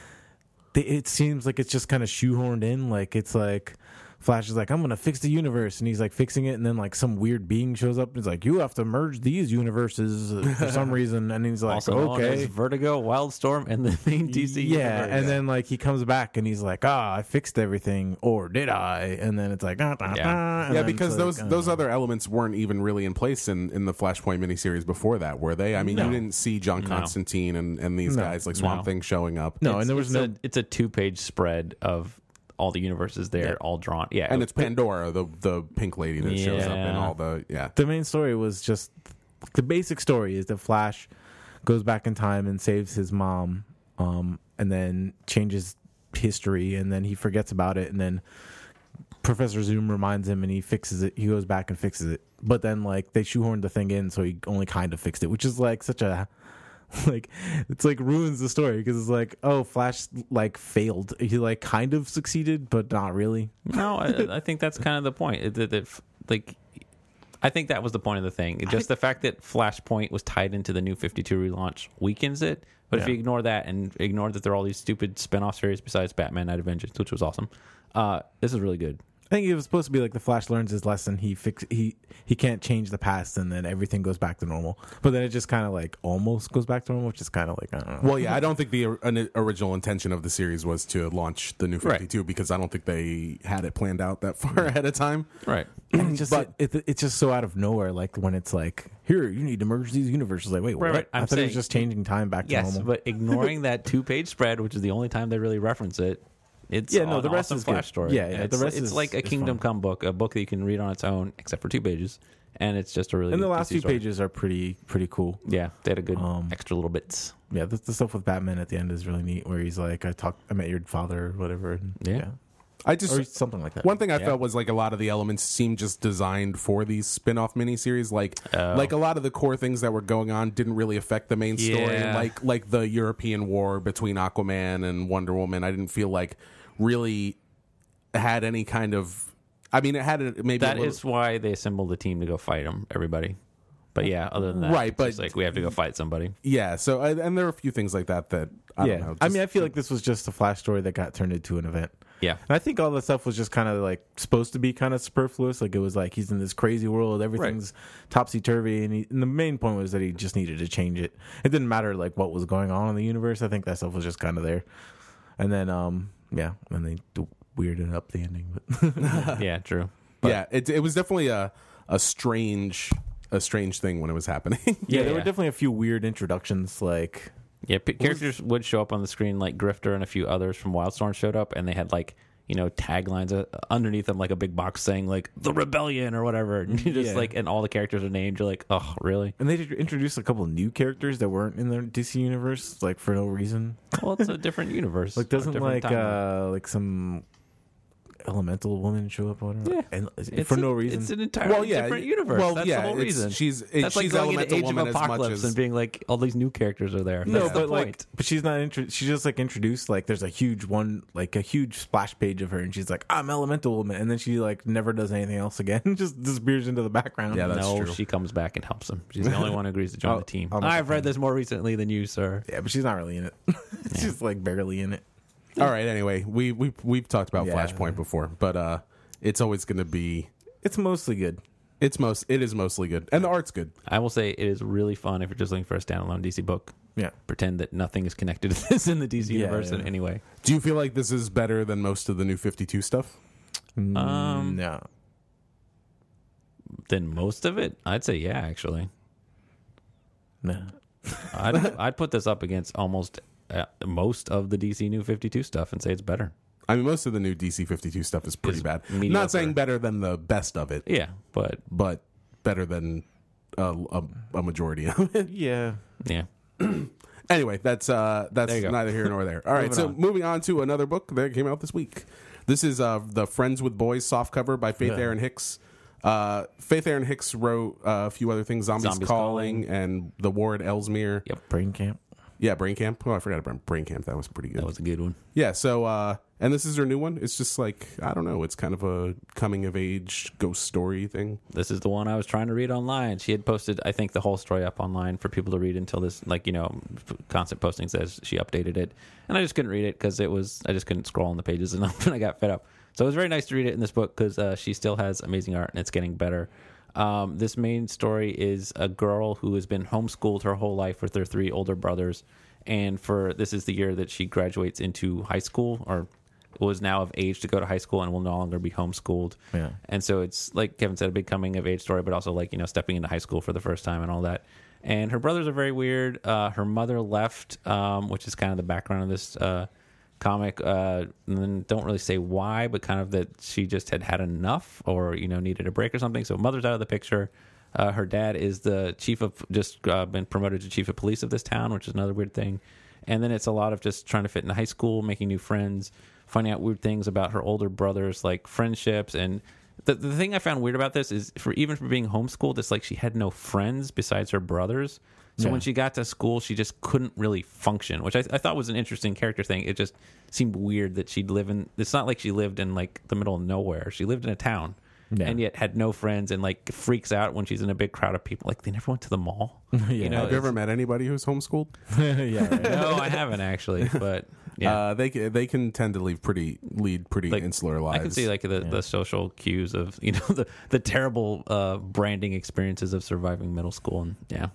it seems like it's just kind of shoehorned in. Like it's like Flash is like, I'm gonna fix the universe, and he's like fixing it, and then like some weird being shows up and he's like, you have to merge these universes for some reason, and he's like, Also known as okay. Vertigo, Wildstorm, and the main DC Yeah, universe. and then like he comes back and he's like, I fixed everything, or did I? And then it's like, Yeah. and Yeah, then because it's like, those other elements weren't even really in place in the Flashpoint miniseries before that, were they? I mean, you didn't see John Constantine and these guys like Swamp Thing showing up. no, and there was no. It's a 2-page spread of all the universes there, all drawn. Yeah, And it's Pandora, the pink lady that shows up in Yeah. all the The main story was just the basic story is that Flash goes back in time and saves his mom, and then changes history, and then he forgets about it, and then Professor Zoom reminds him, and he fixes it. He goes back and fixes it, but then like they shoehorned the thing in, so he only kind of fixed it, which is like such a like it's like ruins the story because it's like, oh, Flash like failed. He like kind of succeeded, but not really. No, I think that's kind of the point. Like, I think that was the point of the thing. Just the fact that Flashpoint was tied into the New 52 relaunch weakens it. But if Yeah. you ignore that and ignore that there are all these stupid spin-off series besides Batman Night of Vengeance, which was awesome, this is really good. I think it was supposed to be like the Flash learns his lesson. He can't change the past, and then everything goes back to normal. But then it just kind of like almost goes back to normal, which is kind of like, I don't know. Well, yeah, I don't think the original intention of the series was to launch the New 52 because I don't think they had it planned out that far ahead of time. Right. And it's just But- it's just so out of nowhere. Like when it's like, here, you need to merge these universes. Like, wait, what? Right. I I'm thought it was saying- just changing time back to Yes, normal. but ignoring that 2-page spread, which is the only time they really reference it, it's Yeah, no, the an rest awesome is Flash good. story. Yeah, And the rest it's is like a Kingdom fun. Come book, a book that you can read on its own, except for 2 pages, and it's just a really And good the last DC few story. pages are pretty cool. Yeah, they had a good extra little bits. Yeah, the stuff with Batman at the end is really neat, where he's like, I met your father, or whatever. And, Yeah. I just or something like that. one thing I felt was like a lot of the elements seemed just designed for these spin-off miniseries. Like a lot of the core things that were going on didn't really affect the main story. Yeah. Like the European war between Aquaman and Wonder Woman. I didn't feel like really had any kind of. I mean, it had maybe That a little, is why they assembled the team to go fight them, everybody. But yeah, other than that, Right, it's but- just like we have to go fight somebody. yeah. So and there are a few things like that I don't know. I just- mean, I feel like this was just a Flash story that got turned into an event. Yeah, And I think all that stuff was just kind of like supposed to be kind of superfluous. Like it was like he's in this crazy world, everything's topsy turvy, and the main point was that he just needed to change it. It didn't matter like what was going on in the universe. I think that stuff was just kind of there. And then and they weirded up the ending. But yeah, true. yeah, it was definitely a strange thing when it was happening. yeah, there were yeah. definitely a few weird introductions. Like Yeah, characters would show up on the screen like Grifter and a few others from Wildstorm showed up, and they had like taglines underneath them, like a big box saying like the rebellion or whatever. And you just Yeah. and all the characters are named. You're like, oh, really? And they introduced a couple of new characters that weren't in the DC universe, like for no reason. Well, it's a different universe. Like doesn't different timeline. like some elemental woman show up or whatever? Yeah. And It's for a- no reason. It's an entirely different universe. Well, That's yeah, the whole reason. She's That's like she's going into elemental Age of woman as much Apocalypse as and being like, all these new characters are there. No, That's the but point. but she's not. She's just like introduced. Like there's a huge one, like a huge splash page of her, and she's like, "I'm Elemental Woman," and then she like never does anything else again. Just disappears into the background. Yeah, that's no, true. she comes back and helps him. She's the only one who agrees to join I'll- the team. I'll make I've a read this more recently than you, sir. Yeah, but she's not really in it. She's like barely in it. All right. Anyway, we've talked about Yeah. Flashpoint before, but it's always going to be. It's mostly good. It is mostly good, and the art's good. I will say it is really fun if you're just looking for a standalone DC book. Yeah. Pretend that nothing is connected to this in the DC Yeah, universe in yeah. any way. Do you feel like this is better than most of the New 52 stuff? No. Then most of it, I'd say yeah. Actually, No. I'd put this up against almost most of the DC New 52 stuff and say it's better. I mean, most of the new DC 52 stuff is pretty Is bad. mediocre. Not saying better than the best of it, Yeah, but but better than a majority of it. Yeah. yeah. Anyway, that's you go. neither here nor there. All right, Moving on. moving on to another book that came out this week. This is the Friends with Boys softcover by Faith Yeah. Aaron Hicks. Faith Aaron Hicks wrote a few other things: Zombies Calling and The War at Ellesmere. Yep. Brain Camp. Yeah, Brain Camp. Oh, I forgot about Brain Camp. That was pretty good. That was a good one. Yeah, so and this is her new one. It's just like, I don't know, it's kind of a coming of age ghost story thing. This is the one I was trying to read online. She had posted, I think, the whole story up online for people to read until this, constant posting says she updated it. And I just couldn't read it because I just couldn't scroll on the pages enough and I got fed up. So it was very nice to read it in this book because she still has amazing art and it's getting better. This main story is a girl who has been homeschooled her whole life with her 3 older brothers. And this is the year that she graduates into high school, or was now of age to go to high school and will no longer be homeschooled. Yeah. And so it's, like Kevin said, a big coming of age story, but also stepping into high school for the first time and all that. And her brothers are very weird. Her mother left, which is kind of the background of this comic. And then don't really say why, but kind of that she just had enough or, needed a break or something. So mother's out of the picture. Her dad is the chief of, just been promoted to chief of police of this town, which is another weird thing. And then it's a lot of just trying to fit into high school, making new friends, finding out weird things about her older brothers, like friendships. And the thing I found weird about this is even for being homeschooled, it's like she had no friends besides her brothers. So Yeah. when she got to school, she just couldn't really function, which I thought was an interesting character thing. It just seemed weird that she'd live in, it's not like she lived in like the middle of nowhere. She lived in a town. Yeah. And yet had no friends and like freaks out when she's in a big crowd of people. Like they never went to the mall. Yeah. Have you ever met anybody who's homeschooled? Yeah. Right. No, I haven't actually. But yeah, They can tend to lead pretty Like, insular lives. I can see like the social cues of the terrible branding experiences of surviving middle school and yeah.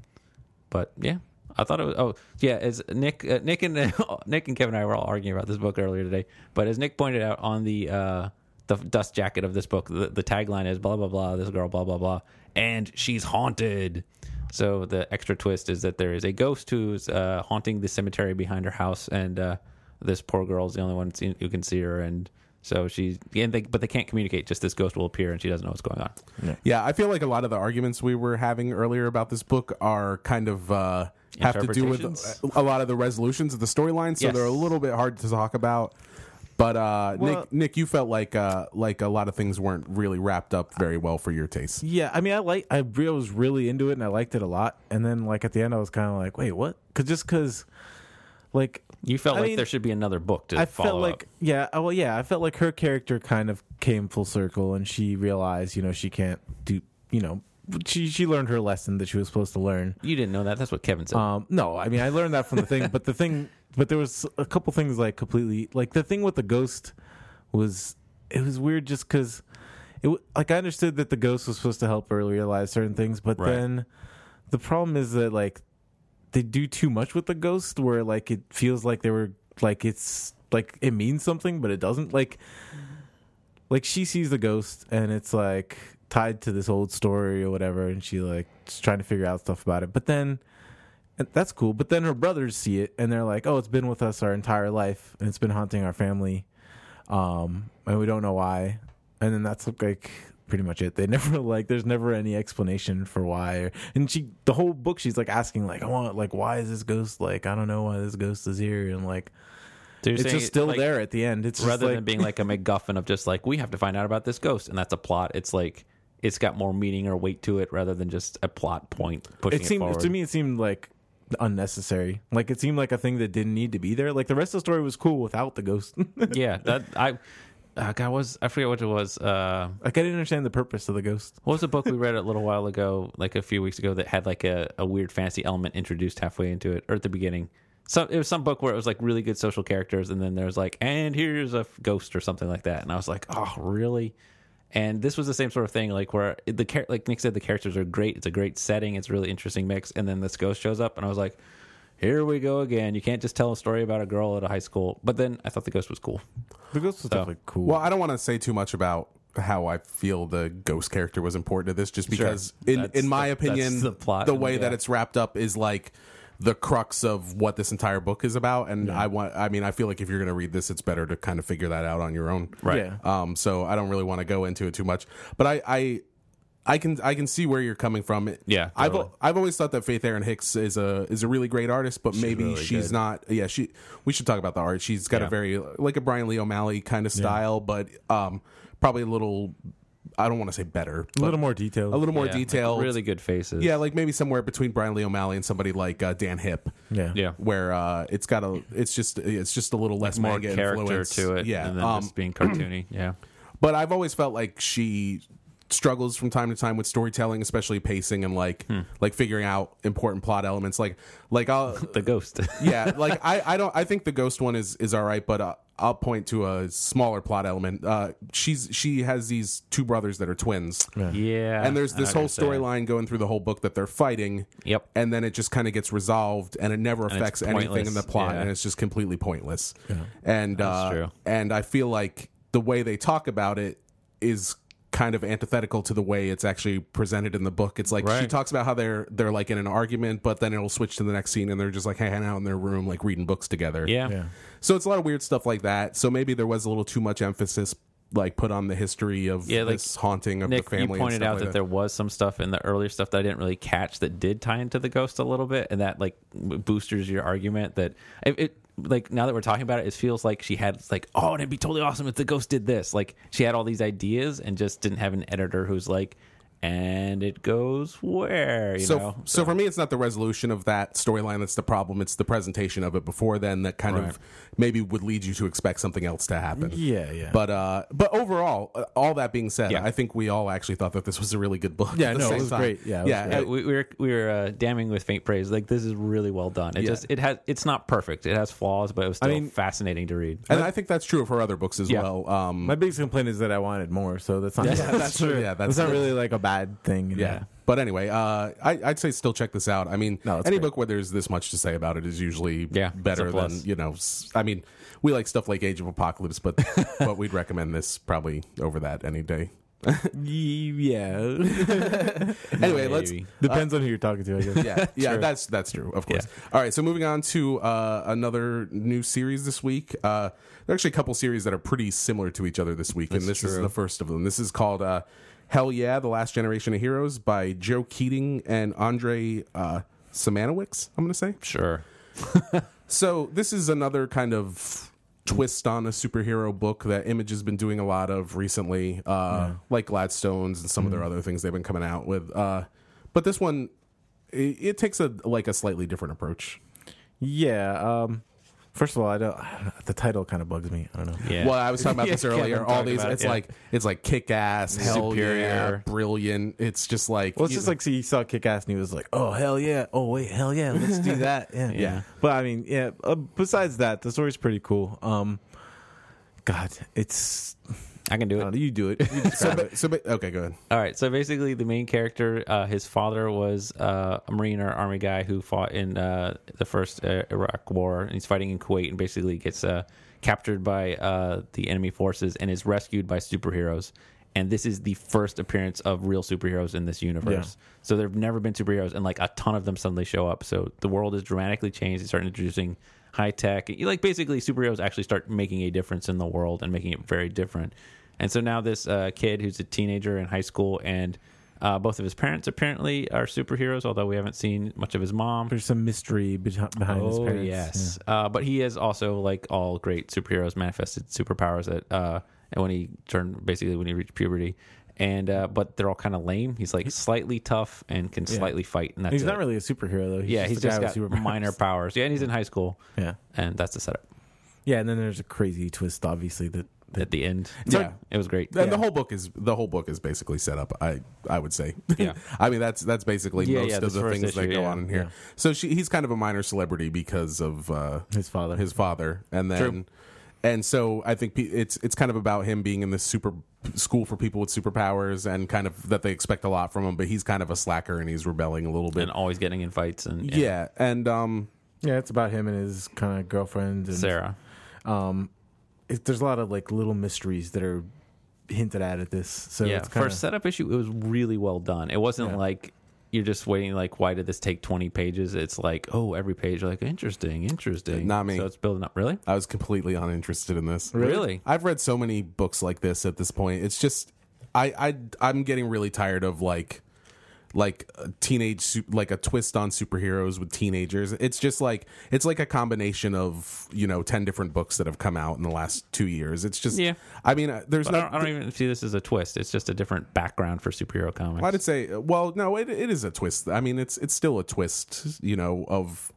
But yeah, I thought it was. Oh yeah, as Nick and Nick and Kevin and I were all arguing about this book earlier today. But as Nick pointed out on the dust jacket of this book, the tagline is blah blah blah. This girl blah blah blah, and she's haunted. So the extra twist is that there is a ghost who's haunting the cemetery behind her house, and this poor girl is the only one who can see her. And so but they can't communicate. Just this ghost will appear, and she doesn't know what's going on. Yeah, I feel like a lot of the arguments we were having earlier about this book are kind of have to do with Interpretations? a lot of the resolutions of the storyline, so Yes. they're a little bit hard to talk about. But Nick, you felt like a lot of things weren't really wrapped up very well for your taste. Yeah, I mean, I was really into it and I liked it a lot. And then, like at the end, I was kind of like, "Wait, what?" Because, like, You felt I like mean, there should be another book to I follow felt like, I felt like her character kind of came full circle, and she realized, she can't do, she learned her lesson that she was supposed to learn. You didn't know that. That's what Kevin said. No, I mean, I learned that from the thing, but there was a couple things like completely, like the thing with the ghost was weird just because I understood that the ghost was supposed to help her realize certain things, but Right. then the problem is that like they do too much with the ghost where like it feels like they were like it's like it means something, but it doesn't. Like she sees the ghost and it's like tied to this old story or whatever, and she like just trying to figure out stuff about it. But then and that's cool. But then her brothers see it and they're like, "Oh, it's been with us our entire life and it's been haunting our family." and we don't know why. And then that's like pretty much it. They never there's never any explanation for why. And the whole book, she's like asking like, why is this ghost like? I don't know why this ghost is here, and like. It's just still there at the end. It's rather just than being like a MacGuffin of just like we have to find out about this ghost and that's a plot. It's like it's got more meaning or weight to it rather than just a plot point pushing it forward. To me, it seemed like unnecessary. Like it seemed like a thing that didn't need to be there. Like the rest of the story was cool without the ghost. Yeah, that I forget what it was. I didn't understand the purpose of the ghost. What was the book we read a little while ago, like a few weeks ago, that had like a weird fantasy element introduced halfway into it or at the beginning? So it was some book where it was like really good social characters, and then there's like, and here's a ghost or something like that, and I was like, oh, really? And this was the same sort of thing, like where like Nick said, the characters are great. It's a great setting. It's a really interesting mix, and then this ghost shows up, and I was like, here we go again. You can't just tell a story about a girl at a high school. But then I thought the ghost was cool. The ghost was definitely cool. Well, I don't want to say too much about how I feel the ghost character was important to this, just because in my opinion, the plot, the way that it's wrapped up is like the crux of what this entire book is about. And I feel like if you're going to read this, it's better to kind of figure that out on your own. Right. Yeah. So I don't really want to go into it too much, but I can see where you're coming from. Yeah, totally. I've always thought that Faith Erin Hicks is a really great artist, but maybe really she's good. not. Yeah, we should talk about the art. She's got a very like a Brian Lee O'Malley kind of style, but probably a little. I don't want to say better. A little more detailed. A little more Yeah, like detailed. really good faces. Yeah, like maybe somewhere between Brian Lee O'Malley and somebody like Dan Hipp. Yeah. Yeah. Where it's just a little less More manga character influence. to it. Yeah, And then just being cartoony. Yeah. but I've always felt like she struggles from time to time with storytelling, especially pacing and like figuring out important plot elements. Like I'll The ghost. yeah, like I think the ghost one is all right, but I'll point to a smaller plot element. She has these two brothers that are twins. Yeah. And there's this whole storyline going through the whole book that they're fighting. Yep. And then it just kind of gets resolved, and it never it's affects anything in the pointless. plot, Yeah. and it's just completely pointless. Yeah. And That's true. And I feel like the way they talk about it is kind of antithetical to the way it's actually presented in the book. It's like she Right. talks about how they're like in an argument, but then it'll switch to the next scene, and they're just like hanging out in their room, like reading books together. Yeah. Yeah. So it's a lot of weird stuff like that. So maybe there was a little too much emphasis like put on the history of this haunting of Nick, the family. you pointed and stuff out like that there was some stuff in the earlier stuff that I didn't really catch that did tie into the ghost a little bit, and that like boosters your argument that it like now that we're talking about it, it feels like she had like, oh, it'd be totally awesome if the ghost did this. Like she had all these ideas and just didn't have an editor who's like, and it goes where, you know? So for me, it's not the resolution of that storyline that's the problem. It's the presentation of it before then that kind of maybe would lead you to expect something else to happen. Yeah, yeah. But overall, all that being said, Yeah. I think we all actually thought that this was a really good book. Yeah, at the no, it same was time. great. Yeah, it was great. We were damning with faint praise. Like this is really well done. It's not perfect. It has flaws, but it was still fascinating to read. And I think that's true of her other books as well. My biggest complaint is that I wanted more, so that's not. that's true. Yeah, that's not really like a bad thing. You know? Yeah. But anyway, I'd say still check this out. I mean, No, it's any great. book where there's this much to say about it is usually Yeah, better it's a plus. than, I mean, we like stuff like Age of Apocalypse, but we'd recommend this probably over that any day. Yeah. Anyway, let's. Maybe. Depends on who you're talking to, I guess. Yeah, that's true, of course. All right, so moving on to another new series this week. There are actually a couple series that are pretty similar to each other this week, and this is the first of them. This is called Hell Yeah, The Last Generation of Heroes by Joe Keating and Andre Simanowicz, I'm going to say. Sure. So this is another kind of twist on a superhero book that Image has been doing a lot of recently, like Gladstones and some of their other things they've been coming out with. But this one, it takes a slightly different approach. Yeah. First of all, the title kind of bugs me. I don't know. Yeah. Well, I was talking about this earlier. Kevin All talked these, about it, it's like kick ass, hell yeah, Superior. brilliant. It's just like, Well, it's just like, see, he saw Kick-Ass and he was like, oh, hell yeah. Oh, wait, hell yeah. Let's do that. Yeah. Yeah. But, I mean, yeah, besides that, the story's pretty cool. God, it's... I can do I it. don't know, you do it. You describe it. okay, go ahead. All right, so basically, the main character, his father was a Marine or Army guy who fought in the first Iraq War, and he's fighting in Kuwait, and basically gets captured by the enemy forces and is rescued by superheroes. And this is the first appearance of real superheroes in this universe. Yeah. So there have never been superheroes, and like a ton of them suddenly show up. So the world is dramatically changed. They start introducing high tech. Like basically, superheroes actually start making a difference in the world and making it very different. And so now this kid who's a teenager in high school, and both of his parents apparently are superheroes, although we haven't seen much of his mom. There's some mystery behind his parents. Yes. But he is also, like all great superheroes, manifested superpowers and when he reached puberty. And but they're all kind of lame. He's like slightly tough and can slightly fight, and that's He's it. not really a superhero though. He's a just guy got with superpowers. minor powers. Yeah, and he's in high school. Yeah, and that's the setup yeah, and then there's a crazy twist, obviously that at the end. Yeah. It was great. And the whole book is basically set up. I would say. Yeah. I mean that's basically most of this the first things that issue, go yeah. on in here. Yeah. So he's kind of a minor celebrity because of his father. and then. True. And so I think it's kind of about him being in this super school for people with superpowers, and kind of that they expect a lot from him, but he's kind of a slacker and he's rebelling a little bit. And always getting in fights and Yeah, and Yeah, it's about him and his kind of girlfriend and Sarah. There's a lot of like little mysteries that are hinted at this. So Yeah, it's for kind a setup issue, it was really well done. It wasn't Yeah. like you're just waiting, like, why did this take 20 pages? It's like, oh, every page, you're like, interesting. Not me. So it's building up. Really? I was completely uninterested in this. Really? I've read so many books like this at this point. It's just I'm getting really tired of like a like a twist on superheroes with teenagers. It's just like it's like a combination of 10 different books that have come out in the last 2 years. It's just Yeah. I mean there's But I don't even see this as a twist. It's just a different background for superhero comics. I'd say well no it is a twist. I mean it's still a twist of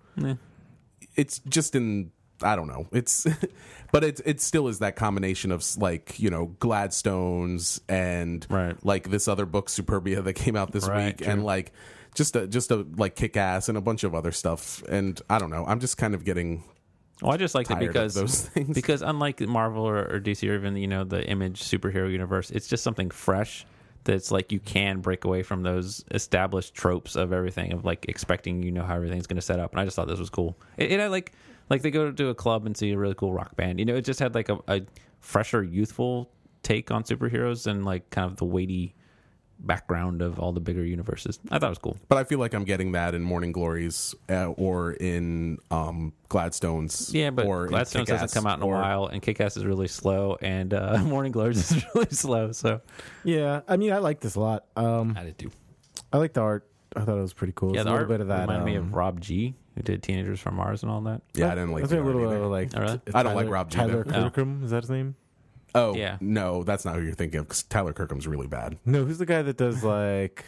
it's just in I don't know. It's but it still is that combination of like Gladstones and Right. like this other book Superbia that came out this Right, week true. and like just a like Kick-Ass and a bunch of other stuff, and I don't know. I'm just kind of getting Well, I just liked it tired of because those things. because unlike Marvel or DC or even the Image superhero universe, it's just something fresh that's like you can break away from those established tropes of everything of like expecting how everything's going to set up. And I just thought this was cool. It had like they go to a club and see a really cool rock band. It just had like a fresher, youthful take on superheroes and like kind of the weighty background of all the bigger universes. I thought it was cool. But I feel like I'm getting that in Morning Glories or in Gladstones. Yeah, but or in Gladstones Kick-Ass, hasn't come out in a or- while, and Kick-Ass is really slow, and Morning Glories is really slow. So Yeah, I mean, I like this a lot. I did too. I like the art. I thought it was pretty cool. Yeah, It's the a little art bit of that. reminded me of Rob G, who did Teenagers from Mars and all that. Yeah, I didn't like That's the a art little either. like. Oh, really? I don't like Rob G, Tyler though. Kirkham, is that his name? Oh, Yeah. no, that's not who you're thinking of, because Tyler Kirkham's really bad. No, who's the guy that does like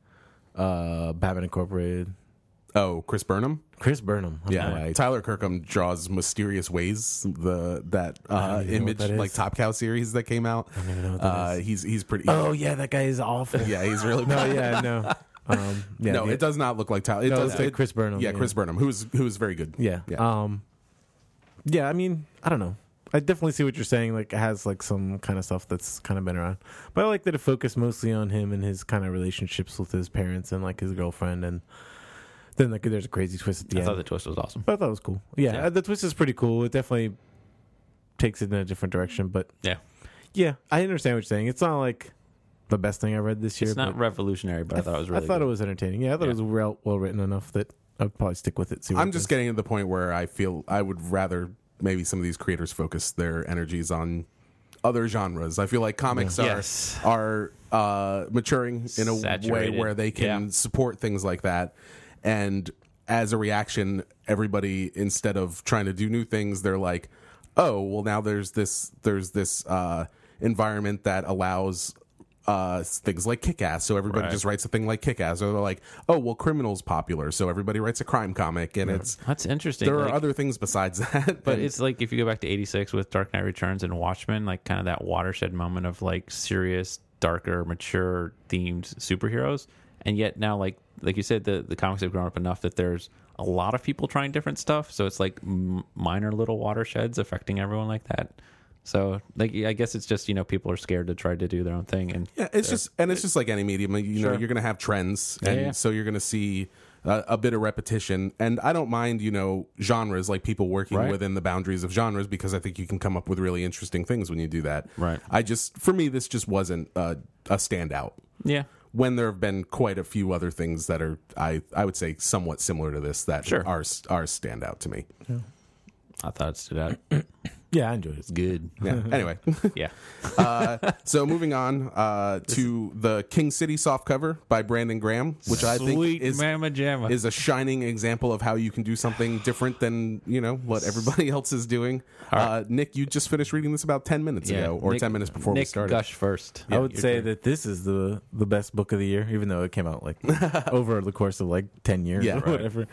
Batman Incorporated? Oh, Chris Burnham? Chris Burnham. Yeah, Okay. Tyler Kirkham draws Mysterious Ways, that even know Image what that like is. Top Cow series that came out. I don't even know what that is. He's pretty. Oh yeah, that guy is awful. yeah, he's really No, bad. yeah, no. Yeah, No, the- it does not look like Tyler. It No, does it's like Chris Burnham. Yeah, Chris Burnham, who's very good. Yeah. Yeah. Yeah, I mean, I don't know. I definitely see what you're saying. Like, it has like some kind of stuff that's kind of been around, but I like that it focused mostly on him and his kind of relationships with his parents and like his girlfriend, and then like there's a crazy twist at the I end. thought the twist was awesome. But I thought it was cool. Yeah, Yeah. the twist is pretty cool. It definitely takes it in a different direction, but Yeah, yeah, I understand what you're saying. It's not like the best thing I read this year. it's not but revolutionary, but I thought it was really. I thought good. it was entertaining. Yeah, I thought Yeah. it was well written enough that I'd probably stick with it. See what I'm it just does. getting to the point where I feel I would rather maybe some of these creators focus their energies on other genres. I feel like comics Yes. are maturing in a Saturated. way where they can Yeah. support things like that, and as a reaction, everybody, instead of trying to do new things, they're like, oh well, now there's this environment that allows things like Kick-Ass, so everybody Right. just writes a thing like Kick-Ass. Or they're like, oh well, Criminal's popular, so everybody writes a crime comic, and it's That's interesting. there are like- other things besides that. But and- it's like if you go back to 86 with Dark Knight Returns and Watchmen, like kind of that watershed moment of like serious, darker, mature themed superheroes. And yet now, like you said, the comics have grown up enough that there's a lot of people trying different stuff. So it's like minor little watersheds affecting everyone like that. So like I guess it's just people are scared to try to do their own thing. And yeah, it's just like any medium. Know, Sure. you're going to have trends, and yeah. so you're going to see a bit of repetition. And I don't mind, genres, like people working Right. within the boundaries of genres, because I think you can come up with really interesting things when you do that. Right. For me, this just wasn't a standout. yeah, When there have been quite a few other things that are, I would say, somewhat similar to this that Sure. are standout to me. I thought it stood out. Yeah, I enjoyed it. Good. Yeah. Anyway, Yeah. so moving on to the King City softcover by Brandon Graham, which I think Sweet is Mama Jamma. is a shining example of how you can do something different than what everybody else is doing. Nick, you just finished reading this about 10 minutes ago, or 10 minutes before we Nick started. gush first. I would Your say turn. that this is the best book of the year, even though it came out like over the course of like 10 years Yeah, or right. whatever.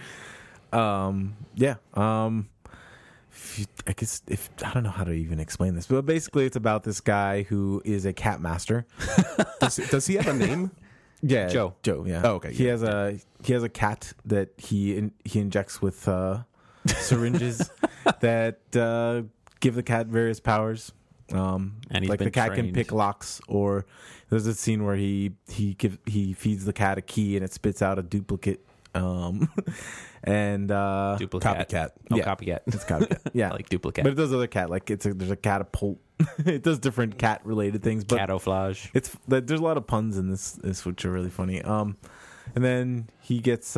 I guess if I don't know how to even explain this, but basically it's about this guy who is a cat master. Does he have a name? Yeah, Joe. Yeah. Oh, okay, He yeah. has a cat that he injects with syringes that give the cat various powers. And he's Like been the cat can trained. pick locks, or there's a scene where he feeds the cat a key and it spits out a duplicate. And Duplicate. Copycat. Oh, Yeah. copycat. it's copycat. Yeah, I like duplicate. but it does other cat like there's a catapult. It does different cat related things, but Camouflage. there's a lot of puns in this which are really funny. And then he gets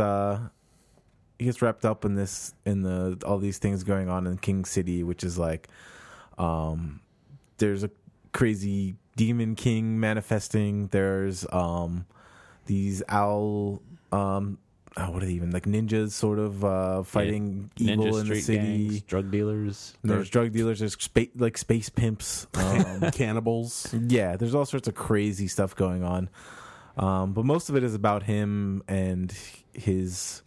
wrapped up in all these things going on in King City, which is like there's a crazy demon king manifesting. There's these owl what are they even, like ninjas sort of fighting evil Ninja in the street city. gangs, drug dealers. And there's drug dealers. There's space pimps. Cannibals. Yeah, there's all sorts of crazy stuff going on. But most of it is about him and his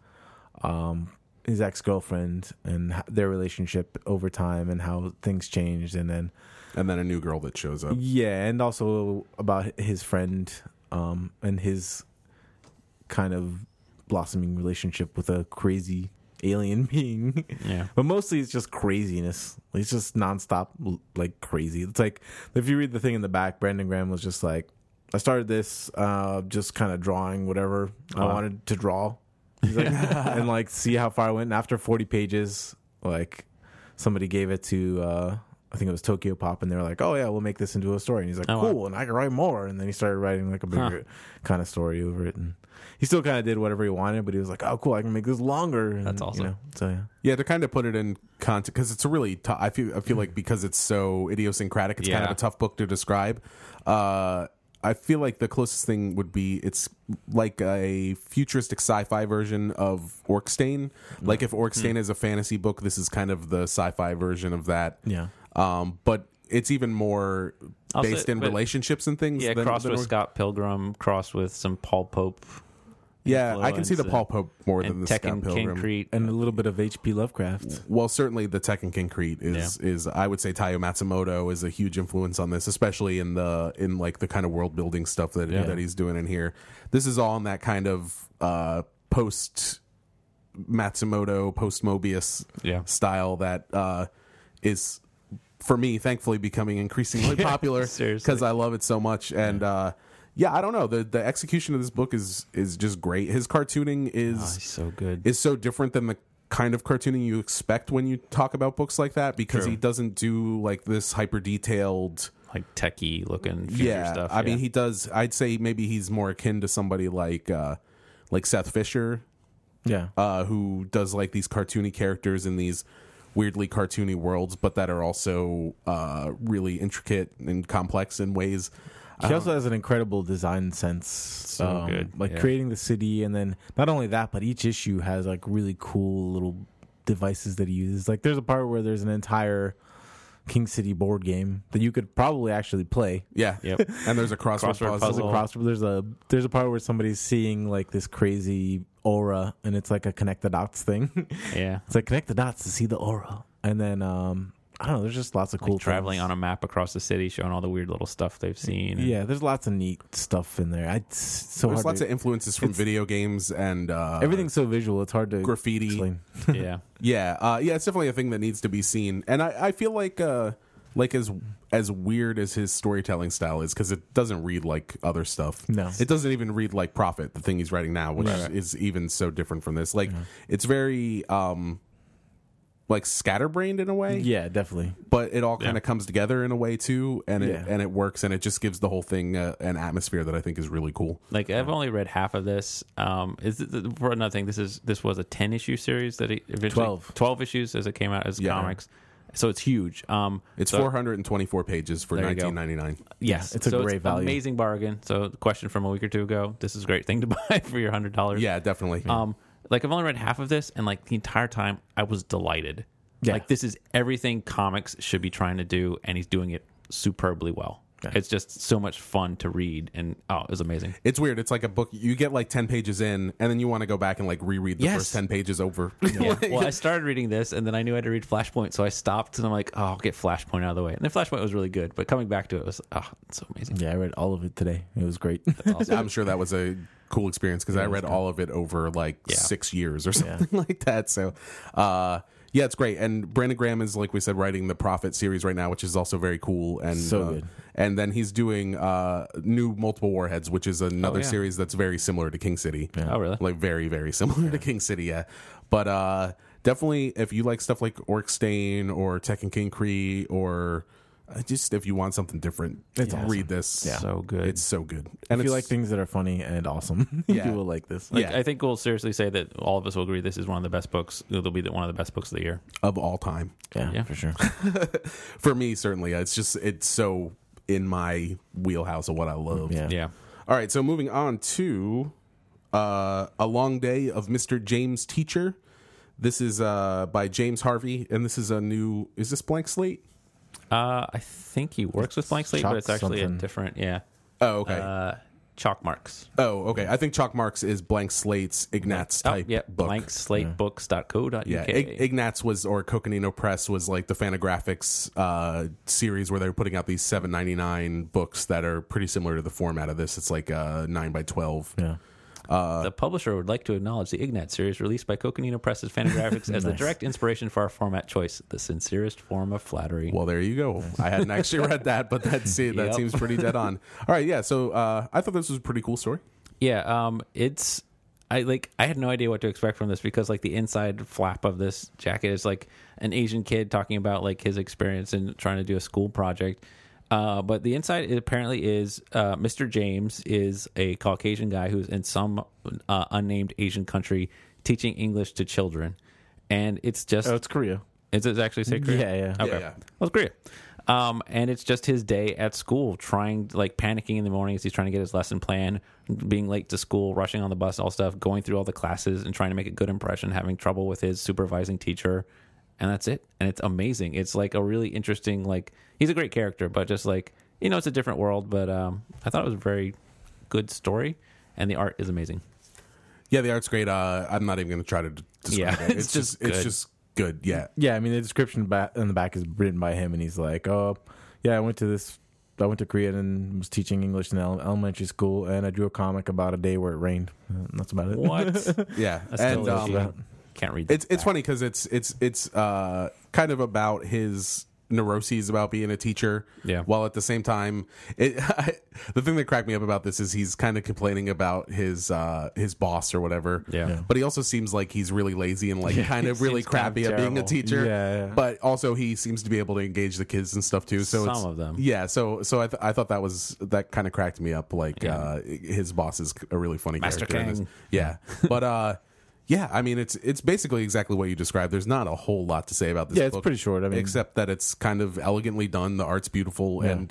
ex-girlfriend and their relationship over time and how things changed, and then And then a new girl that shows up. yeah, and also about his friend and his kind of blossoming relationship with a crazy alien being. Yeah. But mostly it's just craziness. It's just nonstop, like crazy. It's like if you read the thing in the back, Brandon Graham was just like, I started this just kind of drawing whatever I wanted to draw. He's like, and like see how far I went. And after 40 pages, like somebody gave it to I think it was Tokyo Pop, and they were like, "Oh yeah, we'll make this into a story." And he's like, Oh, wow. "Cool," and I can write more. And then he started writing like a bigger kind of story over it, and he still kind of did whatever he wanted, but he was like, "Oh, cool, I can make this longer." And, That's awesome. So yeah, Yeah, to kind of put it in context, because it's a really I feel like because it's so idiosyncratic, it's kind of Yeah. a tough book to describe. I feel like the closest thing would be it's like a futuristic sci-fi version of Orkstein. Like if Orkstein is a fantasy book, this is kind of the sci-fi version of that. yeah. But it's even more Also, based in but- relationships and things. Yeah, than, crossed than with Ork- Scott Pilgrim, crossed with some Paul Pope. Yeah, I can see the influence Paul Pope more than and the Scott Tekken Pilgrim. Concrete. And a little bit of H.P. Lovecraft. Well, certainly the Tekken Concrete is I would say Taiyo Matsumoto is a huge influence on this, especially in like the kind of world building stuff that he's doing in here. This is all in that kind of post Matsumoto, post Mobius Yeah. style that is for me thankfully becoming increasingly popular seriously. because I love it so much. And yeah, I don't know, the execution of this book is just great. His cartooning Oh, he's so good. is so different than the kind of cartooning you expect when you talk about books like that, because True. he doesn't do like this hyper detailed Like techie looking future stuff. I mean he does. I'd say maybe he's more akin to somebody like Seth Fisher, Yeah. who does like these cartoony characters in these weirdly cartoony worlds, but that are also really intricate and complex in ways. He also has an incredible design sense. So good, Like yeah. creating the city, and then not only that, but each issue has like really cool little devices that he uses. Like there's a part where there's an entire King City board game that you could probably actually play. Yeah. Yep. And there's a crossword Crossword puzzle. puzzle. There's a part where somebody's seeing like this crazy aura, and it's like a connect the dots thing. Yeah. It's like connect the dots to see the aura, and then I don't know. There's just lots of cool Like traveling things. on a map across the city, showing all the weird little stuff they've seen. And Yeah, there's lots of neat stuff in there. So There's hard lots to, of influences from it's- video games and everything's so visual. It's hard to graffiti. explain. Yeah. Yeah, it's definitely a thing that needs to be seen, and I feel like as weird as his storytelling style is, because it doesn't read like other stuff. No. It doesn't even read like Prophet, the thing he's writing now, which is even so different from this. Like it's very like scatterbrained in a way. Yeah, definitely. But it all kind of comes together in a way too, and it works, and it just gives the whole thing an atmosphere that I think is really cool. Like I've only read half of this. For another thing, this was a 10-issue series that it eventually 12 issues as it came out as comics. So it's huge. It's 424 pages for $19.99. Yes, it's a great value. Amazing bargain. So the question from a week or two ago, this is a great thing to buy for your $100. Yeah, definitely. Like I've only read half of this, and like the entire time I was delighted. Yeah. Like this is everything comics should be trying to do, and he's doing it superbly well. Yeah. It's just so much fun to read, and it was amazing. It's weird. It's like a book. You get like 10 pages in, and then you want to go back and like reread the first 10 pages over. Yeah. Well, I started reading this, and then I knew I had to read Flashpoint, so I stopped, and I'm like, I'll get Flashpoint out of the way. And then Flashpoint was really good, but coming back to it was, it's so amazing. Yeah, I read all of it today. It was great. Awesome. I'm sure that was a cool experience because I read all of it over like 6 years or something like that. So, yeah, it's great. And Brandon Graham is, like we said, writing the Prophet series right now, which is also very cool. And so good. And then he's doing new Multiple Warheads, which is another series that's very similar to King City. Yeah. Oh, really? Like very, very similar to King City, yeah. But definitely, if you like stuff like Orc Stain or Tekken King Kree, or just if you want something different, read this. Yeah. So good. It's so good. And if you like things that are funny and awesome, you will like this. Like, I think we'll seriously say that all of us will agree this is one of the best books. It'll be one of the best books of the year. Of all time. Yeah, for sure. For me, certainly. It's so in my wheelhouse of what I love. Yeah. All right, so moving on to A Long Day of Mr. James Teacher. This is by James Harvey, and this is is this Blank Slate? I think he works with Blank Slate, but it's actually a different, Oh, okay. Chalk Marks. Oh, okay. I think Chalk Marks is Blank Slate's Ignatz type book. BlankSlateBooks.co.uk. Yeah, Ignatz or Coconino Press was like the Fantagraphics series where they were putting out these $7.99 books that are pretty similar to the format of this. It's like 9x12. Yeah. The publisher would like to acknowledge the Ignatz series released by Coconino Press's Fantagraphics as the direct inspiration for our format choice, the sincerest form of flattery. Well, there you go. I hadn't actually read that, but that seems pretty dead on. All right, yeah. So I thought this was a pretty cool story. Yeah, I had no idea what to expect from this because like the inside flap of this jacket is like an Asian kid talking about like his experience in trying to do a school project. But the inside apparently is Mr. James is a Caucasian guy who's in some unnamed Asian country teaching English to children, and it's just it's Korea. Is it actually say Korea? Yeah. Okay, Yeah. Well, it's Korea. And it's just his day at school, panicking in the morning as he's trying to get his lesson plan, being late to school, rushing on the bus, all stuff, going through all the classes and trying to make a good impression, having trouble with his supervising teacher. And that's it. And it's amazing. It's like a really interesting, he's a great character, but just it's a different world. But I thought it was a very good story, and the art is amazing. Yeah, the art's great. I'm not even going to try to describe it. It's just good. Yeah. Yeah, I mean, the description in the back is written by him, and he's like, I went to Korea and was teaching English in elementary school, and I drew a comic about a day where it rained. That's about it. What? Yeah. And can't read that. It's funny because it's kind of about his neuroses about being a teacher. Yeah. While at the same time, the thing that cracked me up about this is he's kind of complaining about his boss or whatever. Yeah. But he also seems like he's really lazy and kind of really crappy at being a teacher. Yeah. But also he seems to be able to engage the kids and stuff too. So Some of them. Yeah. So I thought that kind of cracked me up. His boss is a really funny Master character. King. Yeah. But yeah, I mean, it's basically exactly what you described. There's not a whole lot to say about this book. Yeah, it's pretty short. I mean, except that it's kind of elegantly done. The art's beautiful, and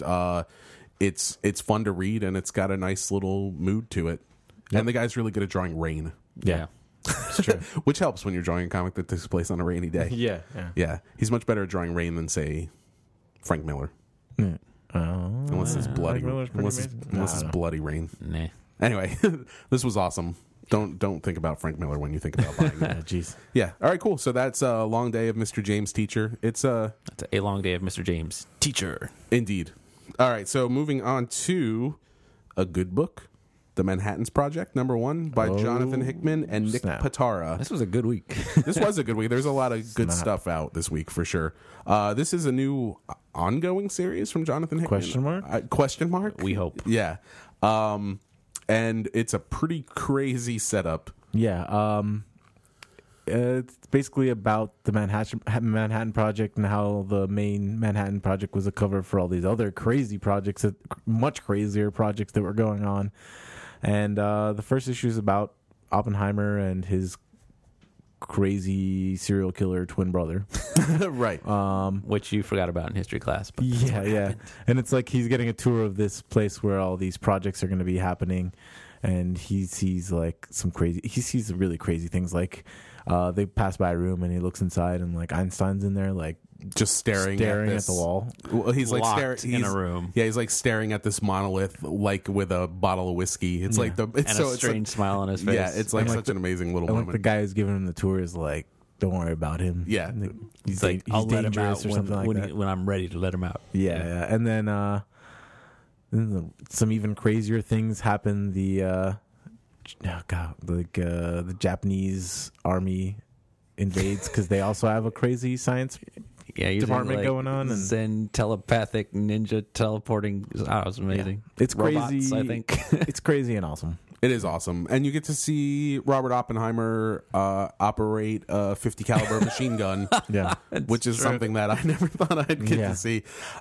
it's fun to read, and it's got a nice little mood to it. Yep. And the guy's really good at drawing rain. Yeah. It's true. Which helps when you're drawing a comic that takes place on a rainy day. Yeah. He's much better at drawing rain than, say, Frank Miller. Yeah. Unless it's bloody. Unless it's bloody rain. Nah. Anyway, this was awesome. Don't think about Frank Miller when you think about buying it. Jeez. Yeah. All right, cool. So that's A Long Day of Mr. James Teacher. It's That's A Long Day of Mr. James Teacher. Indeed. All right, so moving on to a good book, The Manhattan's Project, #1 by Jonathan Hickman and Nick Patara. This was a good week. This was a good week. There's a lot of good stuff out this week for sure. This is a new ongoing series from Jonathan Hickman. Question mark? We hope. Yeah. And it's a pretty crazy setup. Yeah. It's basically about the Manhattan Project and how the main Manhattan Project was a cover for all these other crazy projects, much crazier projects that were going on. And the first issue is about Oppenheimer and his crazy serial killer twin brother. Right. Which you forgot about in history class. But Yeah. And it's like he's getting a tour of this place where all these projects are going to be happening. And he sees really crazy things. Like they pass by a room and he looks inside and like Einstein's in there, like just staring at the wall. Well, he's like Locked in a room. Yeah, he's like staring at this monolith, like with a bottle of whiskey. It's like and a strange smile on his face. Yeah, it's like such an amazing little And moment. like the guy who's giving him the tour is like, "Don't worry about him." Yeah. he's like, he's I'll let him dangerous out or something like that. when I'm ready to let him out. Yeah. And then some even crazier things happen. The Japanese army invades because they also have a crazy science department going on, and Zen telepathic ninja teleporting. Oh, it was amazing. It's Robots, crazy. I think. It's crazy and awesome. It is awesome, and you get to see Robert Oppenheimer operate a 50 caliber machine gun. Yeah, which is something that I never thought I'd get to see.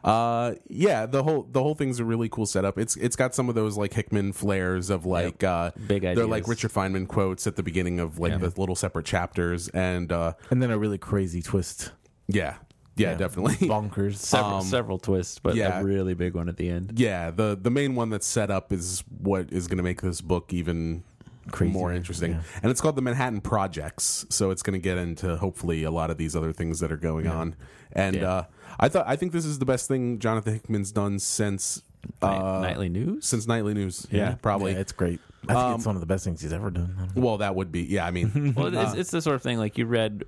The whole thing's a really cool setup. It's got some of those like Hickman flares of like big ideas. They're like Richard Feynman quotes at the beginning of like the little separate chapters, and then a really crazy twist. Yeah, definitely. Bonkers. Several twists, but a really big one at the end. Yeah, the main one that's set up is what is going to make this book even more interesting. Yeah. And it's called the Manhattan Projects, so it's going to get into hopefully a lot of these other things that are going on. And I think this is the best thing Jonathan Hickman's done since Nightly News? Since Nightly News. Yeah, probably. Yeah, it's great. I think it's one of the best things he's ever done. Well, that would be. Yeah, I mean, well, it's the sort of thing like you read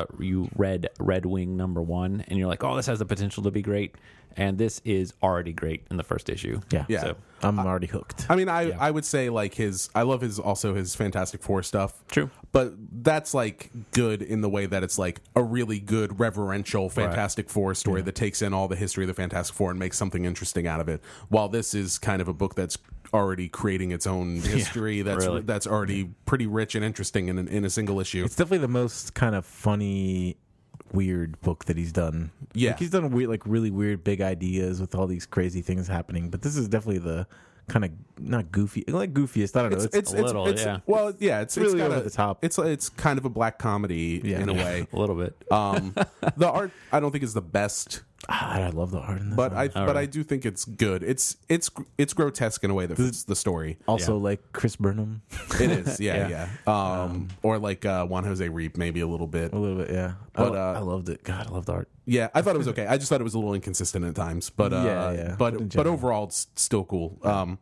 Red Wing #1, and you're like, oh, this has the potential to be great, and this is already great in the first issue. Yeah. So, I'm already hooked. I mean, I would say like I love his Fantastic Four stuff. True. But that's like good in the way that it's like a really good reverential Fantastic Four story that takes in all the history of the Fantastic Four and makes something interesting out of it. While this is kind of a book that's already creating its own history that's already pretty rich and interesting in a single issue. It's definitely the most kind of funny, weird book that he's done. Yeah, like he's done really weird big ideas with all these crazy things happening, but this is definitely the kind of not goofy, like goofiest. I don't know. It's a little, yeah. Well, yeah, it's really kinda, over the top. It's kind of a black comedy in a way, a little bit. The art I don't think is the best. I love the art in this, but I do think it's good. It's grotesque in a way that fits the story. Also, like Chris Burnham, it is, yeah. Or like Juan Jose Reap, maybe a little bit, yeah. But I loved it. God, I love the art. Yeah, I thought it was okay. I just thought it was a little inconsistent at times, but but overall, it's still cool.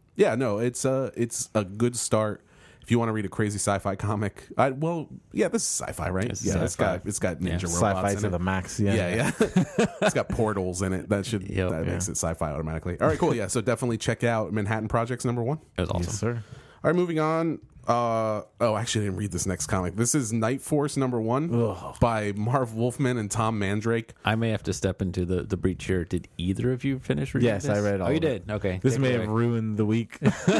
It's a good start. If you want to read a crazy sci-fi comic, this is sci-fi, right? It's got ninja robots sci-fi in to it. the max. Yeah. It's got portals in it. That makes it sci-fi automatically. All right, cool. Yeah, so definitely check out Manhattan Projects #1. It was awesome. Yes, sir. All right, moving on. Actually, I didn't read this next comic. This is Night Force #1 by Marv Wolfman and Tom Mandrake. I may have to step into the breach here. Did either of you finish reading Yes, this? I read all Oh, you of it. did? Okay. This Take may it have away. ruined the week.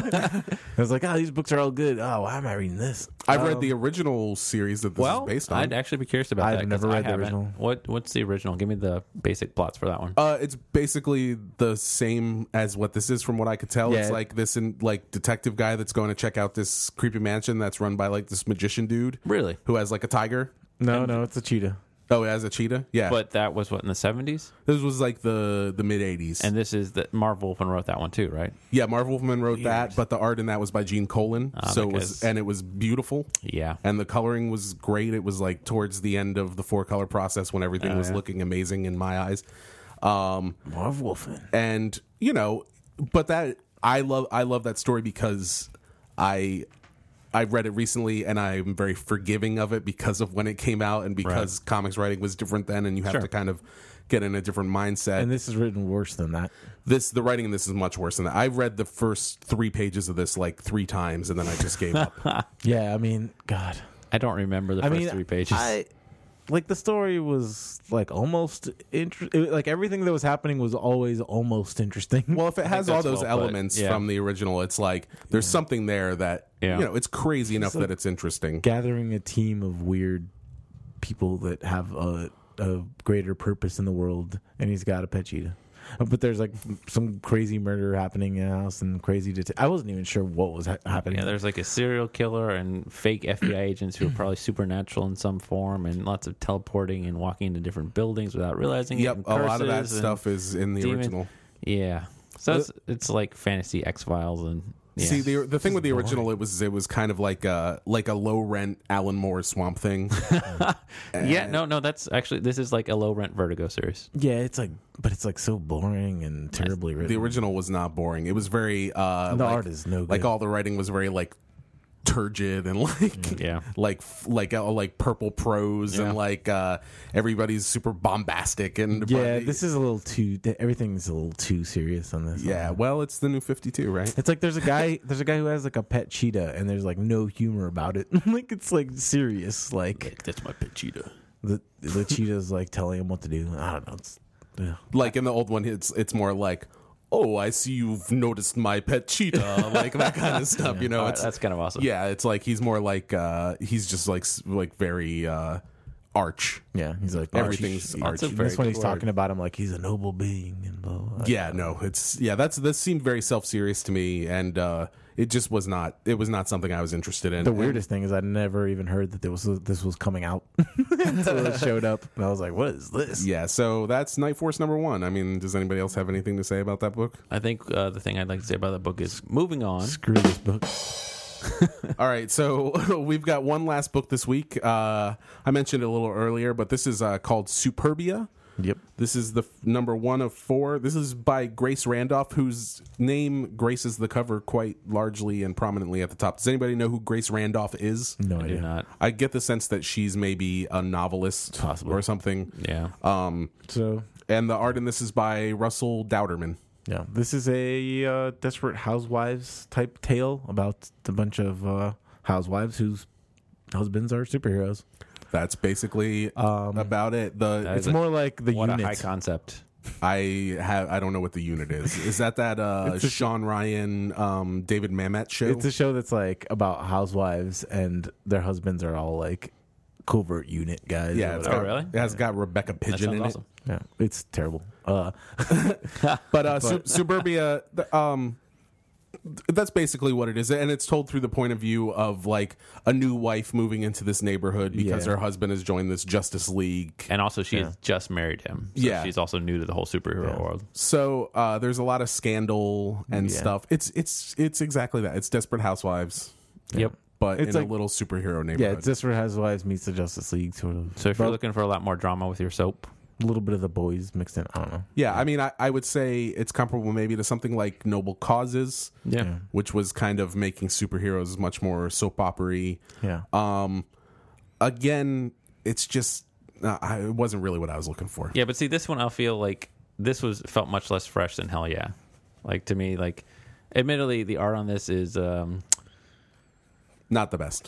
I was like, these books are all good. Oh, why am I reading this? I've read the original series that this is based on. I'd actually be curious about I've that. 'cause never read I the haven't. original. What's the original? Give me the basic plots for that one. It's basically the same as what this is, from what I could tell. Yeah. It's like this detective guy that's going to check out this creepy mansion that's run by like this magician dude. Really? Who has like a tiger. No, it's a cheetah. Oh, it has a cheetah? Yeah. But that was what, in the 70s? This was like the mid-'80s. And this is that Marv Wolfman wrote that one too, right? Yeah, Marv Wolfman wrote that, but the art in that was by Gene Colan. It was beautiful. Yeah. And the coloring was great. It was like towards the end of the 4-color process when everything was looking amazing in my eyes. Marv Wolfman. And, but that I love that story because I read it recently and I'm very forgiving of it because of when it came out and because comics writing was different then, and you have to kind of get in a different mindset. And this is written worse than that. The writing in this is much worse than that. I read the first 3 pages of this like 3 times and then I just gave up. Yeah, I mean, God. I don't remember the first 3 pages. The story was like almost like everything that was happening was always almost interesting. Well, if it has all that's those well put. elements Yeah. from the original, it's like there's something there that it's crazy enough that it's interesting. Gathering a team of weird people that have a greater purpose in the world, and he's got a pet cheetah. But there's like some crazy murder happening in the house and crazy. I wasn't even sure what was happening. Yeah, there's like a serial killer and fake FBI agents who are probably supernatural in some form, and lots of teleporting and walking into different buildings without realizing it. Yep, and a lot of that curses and stuff is in the demon- original. Yeah, so it's like fantasy X-Files and. Yeah. See, the thing with the original, it was kind of like a low rent Alan Moore Swamp Thing. Yeah, no, that's actually, this is like a low rent Vertigo series. Yeah, it's like, but it's like so boring and terribly written. The original was not boring. It was very the art is no good. Like all the writing was very like turgid and like Yeah. like purple prose Yeah. and like everybody's super bombastic and Yeah, but- this is a little too. Everything's a little too serious on this. yeah. Well, it's the New 52, right? It's like there's a guy who has like a pet cheetah, and there's like no humor about it. Like it's like serious. Like That's my pet cheetah. the cheetah's like telling him what to do. I don't know. It's Like in the old one, it's more like, oh, I see you've noticed my pet cheetah, like that kind of stuff. You know, it's That's kind of awesome. yeah, it's like he's more like he's just like very arch. yeah. He's like Everything's Archie. Archie. And that's when Very he's good talking about him like he's a noble being and blah, blah. Yeah, no, it's this seemed very self serious to me, and it just was not. It was not something I was interested in. The weirdest thing is I never even heard that this was coming out until it showed up, and I was like, "What is this?" Yeah, so that's Night Force #1. I mean, does anybody else have anything to say about that book? I think the thing I'd like to say about that book is moving on. Screw this book. All right, so we've got one last book this week. I mentioned it a little earlier, but this is called Superbia. Yep. This is the number 1 of 4. This is by Grace Randolph, whose name graces the cover quite largely and prominently at the top. Does anybody know who Grace Randolph is? No I do idea. not. I get the sense that she's maybe a novelist Possibly. or something. Yeah. So And the art in this is by Russell Dowderman. yeah, this is a Desperate Housewives type tale about a bunch of housewives whose husbands are superheroes. That's basically about it. It's more like the what unit. a high concept. I don't know what the unit is. Is that It's a Sean Ryan, David Mamet show? It's a show that's like about housewives and their husbands are all like covert unit guys. yeah, or it's whatever. got, really? It has got Rebecca That Pigeon sounds in awesome. Yeah, it's terrible. it. But Suburbia, that's basically what it is, and it's told through the point of view of like a new wife moving into this neighborhood because Yeah. her husband has joined this Justice League. And also, she Yeah. has just married him. So Yeah. she's also new to the whole superhero world. So there's a lot of scandal and Yeah. stuff. It's exactly that. It's Desperate Housewives, Yep. but It's in like- a little superhero Yeah, neighborhood. it's Desperate Housewives meets the Justice League sort of. So if you're But looking for a lot more drama with your soap, a little bit of the boys mixed in. I don't know. Yeah, I mean, I would say it's comparable maybe to something like Noble Causes, yeah. which was kind of making superheroes much more soap opera-y. Yeah. Again, it's just it wasn't really what I was looking for. Yeah, but see, this one I feel like felt much less fresh than Hell Yeah. Like to me, like, admittedly, the art on this is Not the best.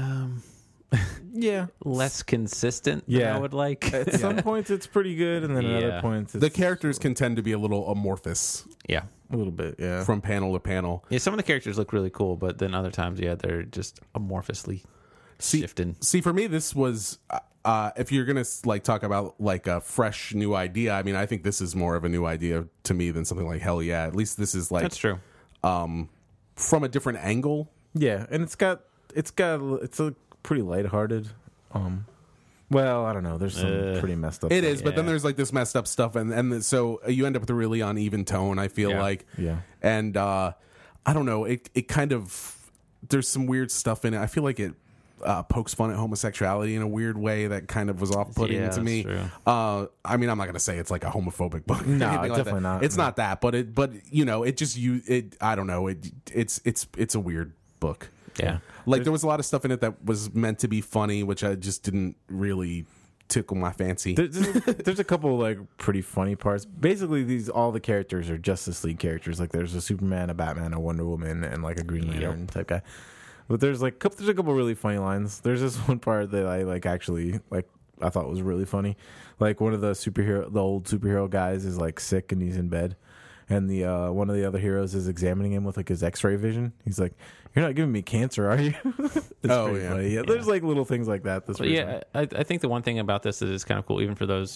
yeah. less consistent than Yeah. I would like. At some points it's pretty good, and then at Yeah. other points it's The characters can tend to be a little amorphous Yeah. a little bit. Yeah. from panel to panel. Yeah, some of the characters look really cool, but then other times, yeah, they're just amorphously shifting. See, for me, this was if you're gonna like talk about like a fresh new idea. I mean, I think this is more of a new idea to me than something like Hell Yeah. At least this is like That's true. from a different angle. Yeah, and it's a pretty lighthearted. Well, I don't know. There's some pretty messed up. It stuff. is, but then there's like this messed up stuff, and so you end up with a really uneven tone. I feel Yeah. like, Yeah. and I don't know. It kind of there's some weird stuff in it. I feel like it pokes fun at homosexuality in a weird way that kind of was off-putting Yeah, to me. that's true. I mean, I'm not gonna say it's like a homophobic book. or No, anything like definitely that. not. It's not that, but you know, it just I don't know. It's a weird book. Yeah. Like there was a lot of stuff in it that was meant to be funny, which I just didn't really tickle my fancy. There's a couple like pretty funny parts. Basically, all the characters are Justice League characters. Like there's a Superman, a Batman, a Wonder Woman, and like a Green Lantern type guy. But there's a couple really funny lines. There's this one part that I like actually like. I thought was really funny. Like one of the old superhero guys is like sick and he's in bed, and the one of the other heroes is examining him with like his X-ray vision. He's like, "You're not giving me cancer, are you?" It's Oh, pretty yeah. funny. There's like little things like that. This But yeah, I think the one thing about this is it's kind of cool, even for those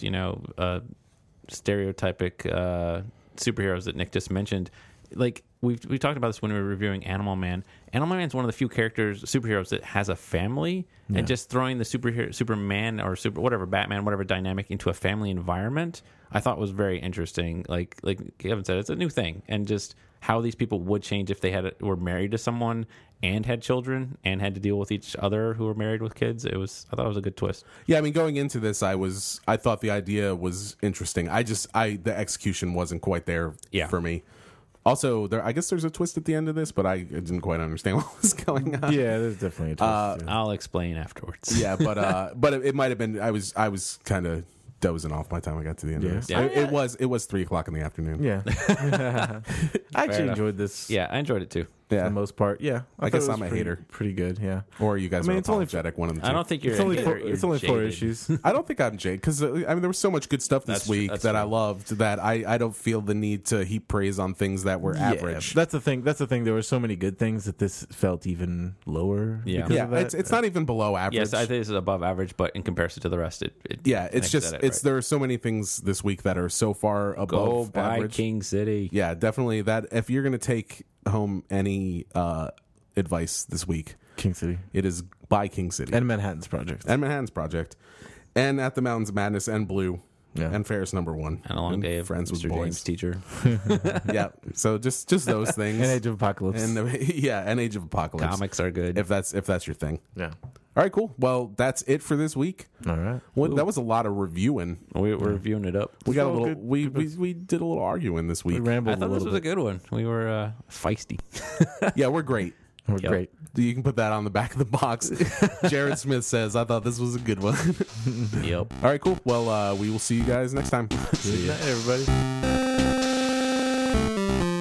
stereotypic superheroes that Nick just mentioned. Like we talked about this when we were reviewing Animal Man. Animal Man is one of the few superheroes that has a family, and just throwing the Superman or Batman, whatever dynamic into a family environment, I thought was very interesting. Like Kevin said, it's a new thing, and just how these people would change if they were married to someone and had children and had to deal with each other who were married with kids. I thought it was a good twist. Yeah, I mean, going into this, I thought the idea was interesting. The execution wasn't quite there for me. Also, I guess there's a twist at the end of this, but I didn't quite understand what was going on. yeah, there's definitely a twist. I'll explain afterwards. Yeah, but it might have been. I was kind of dozing off by the time I got to the end of this. Yeah. It was 3:00 in the afternoon. Yeah, I actually enough. enjoyed this. Yeah, I enjoyed it too. For Yeah. the most part. Yeah, I thought guess it was I'm a pretty- hater. Pretty good. Yeah, Or you guys I mean, are it's only apologetic. One of the two. I don't think you're. it's only you're it's only 4 jaded. issues. I don't think I'm jaded because there was so much good stuff this That's- week that's that I true. loved that I don't feel the need to heap praise on things that were average. That's the thing. There were so many good things that this felt even lower. Yeah. because Yeah, of that. it's not even below average. Yes, I think this is above average, but in comparison to the rest, it Yeah, it's makes just that it's right. there are so many things this week that are so far Go above buy average. King City. Yeah, definitely that if you're going to take home any advice this week, King City it is buy King City and Manhattan's Project. and Manhattan's Project and At the Mountains of Madness and Blue Yeah. and Ferris _1 And a long day of Friends Mr. with James Boys. teacher. Yeah, so just those things. And Age of Apocalypse. and and Age of Apocalypse. Comics are good. If that's your thing. yeah. All right, cool. Well, that's it for this week. All right. That was a lot of reviewing. We're reviewing it up. We got a all little. good. We did a little arguing this We week. rambled I thought a this little was a bit. good one. We were feisty. Yeah, we're great. We're Yep. great. You can put that on the back of the box. Jared Smith says, "I thought this was a good one." Yep. All right, cool. Well, we will see you guys next time. Good night, everybody.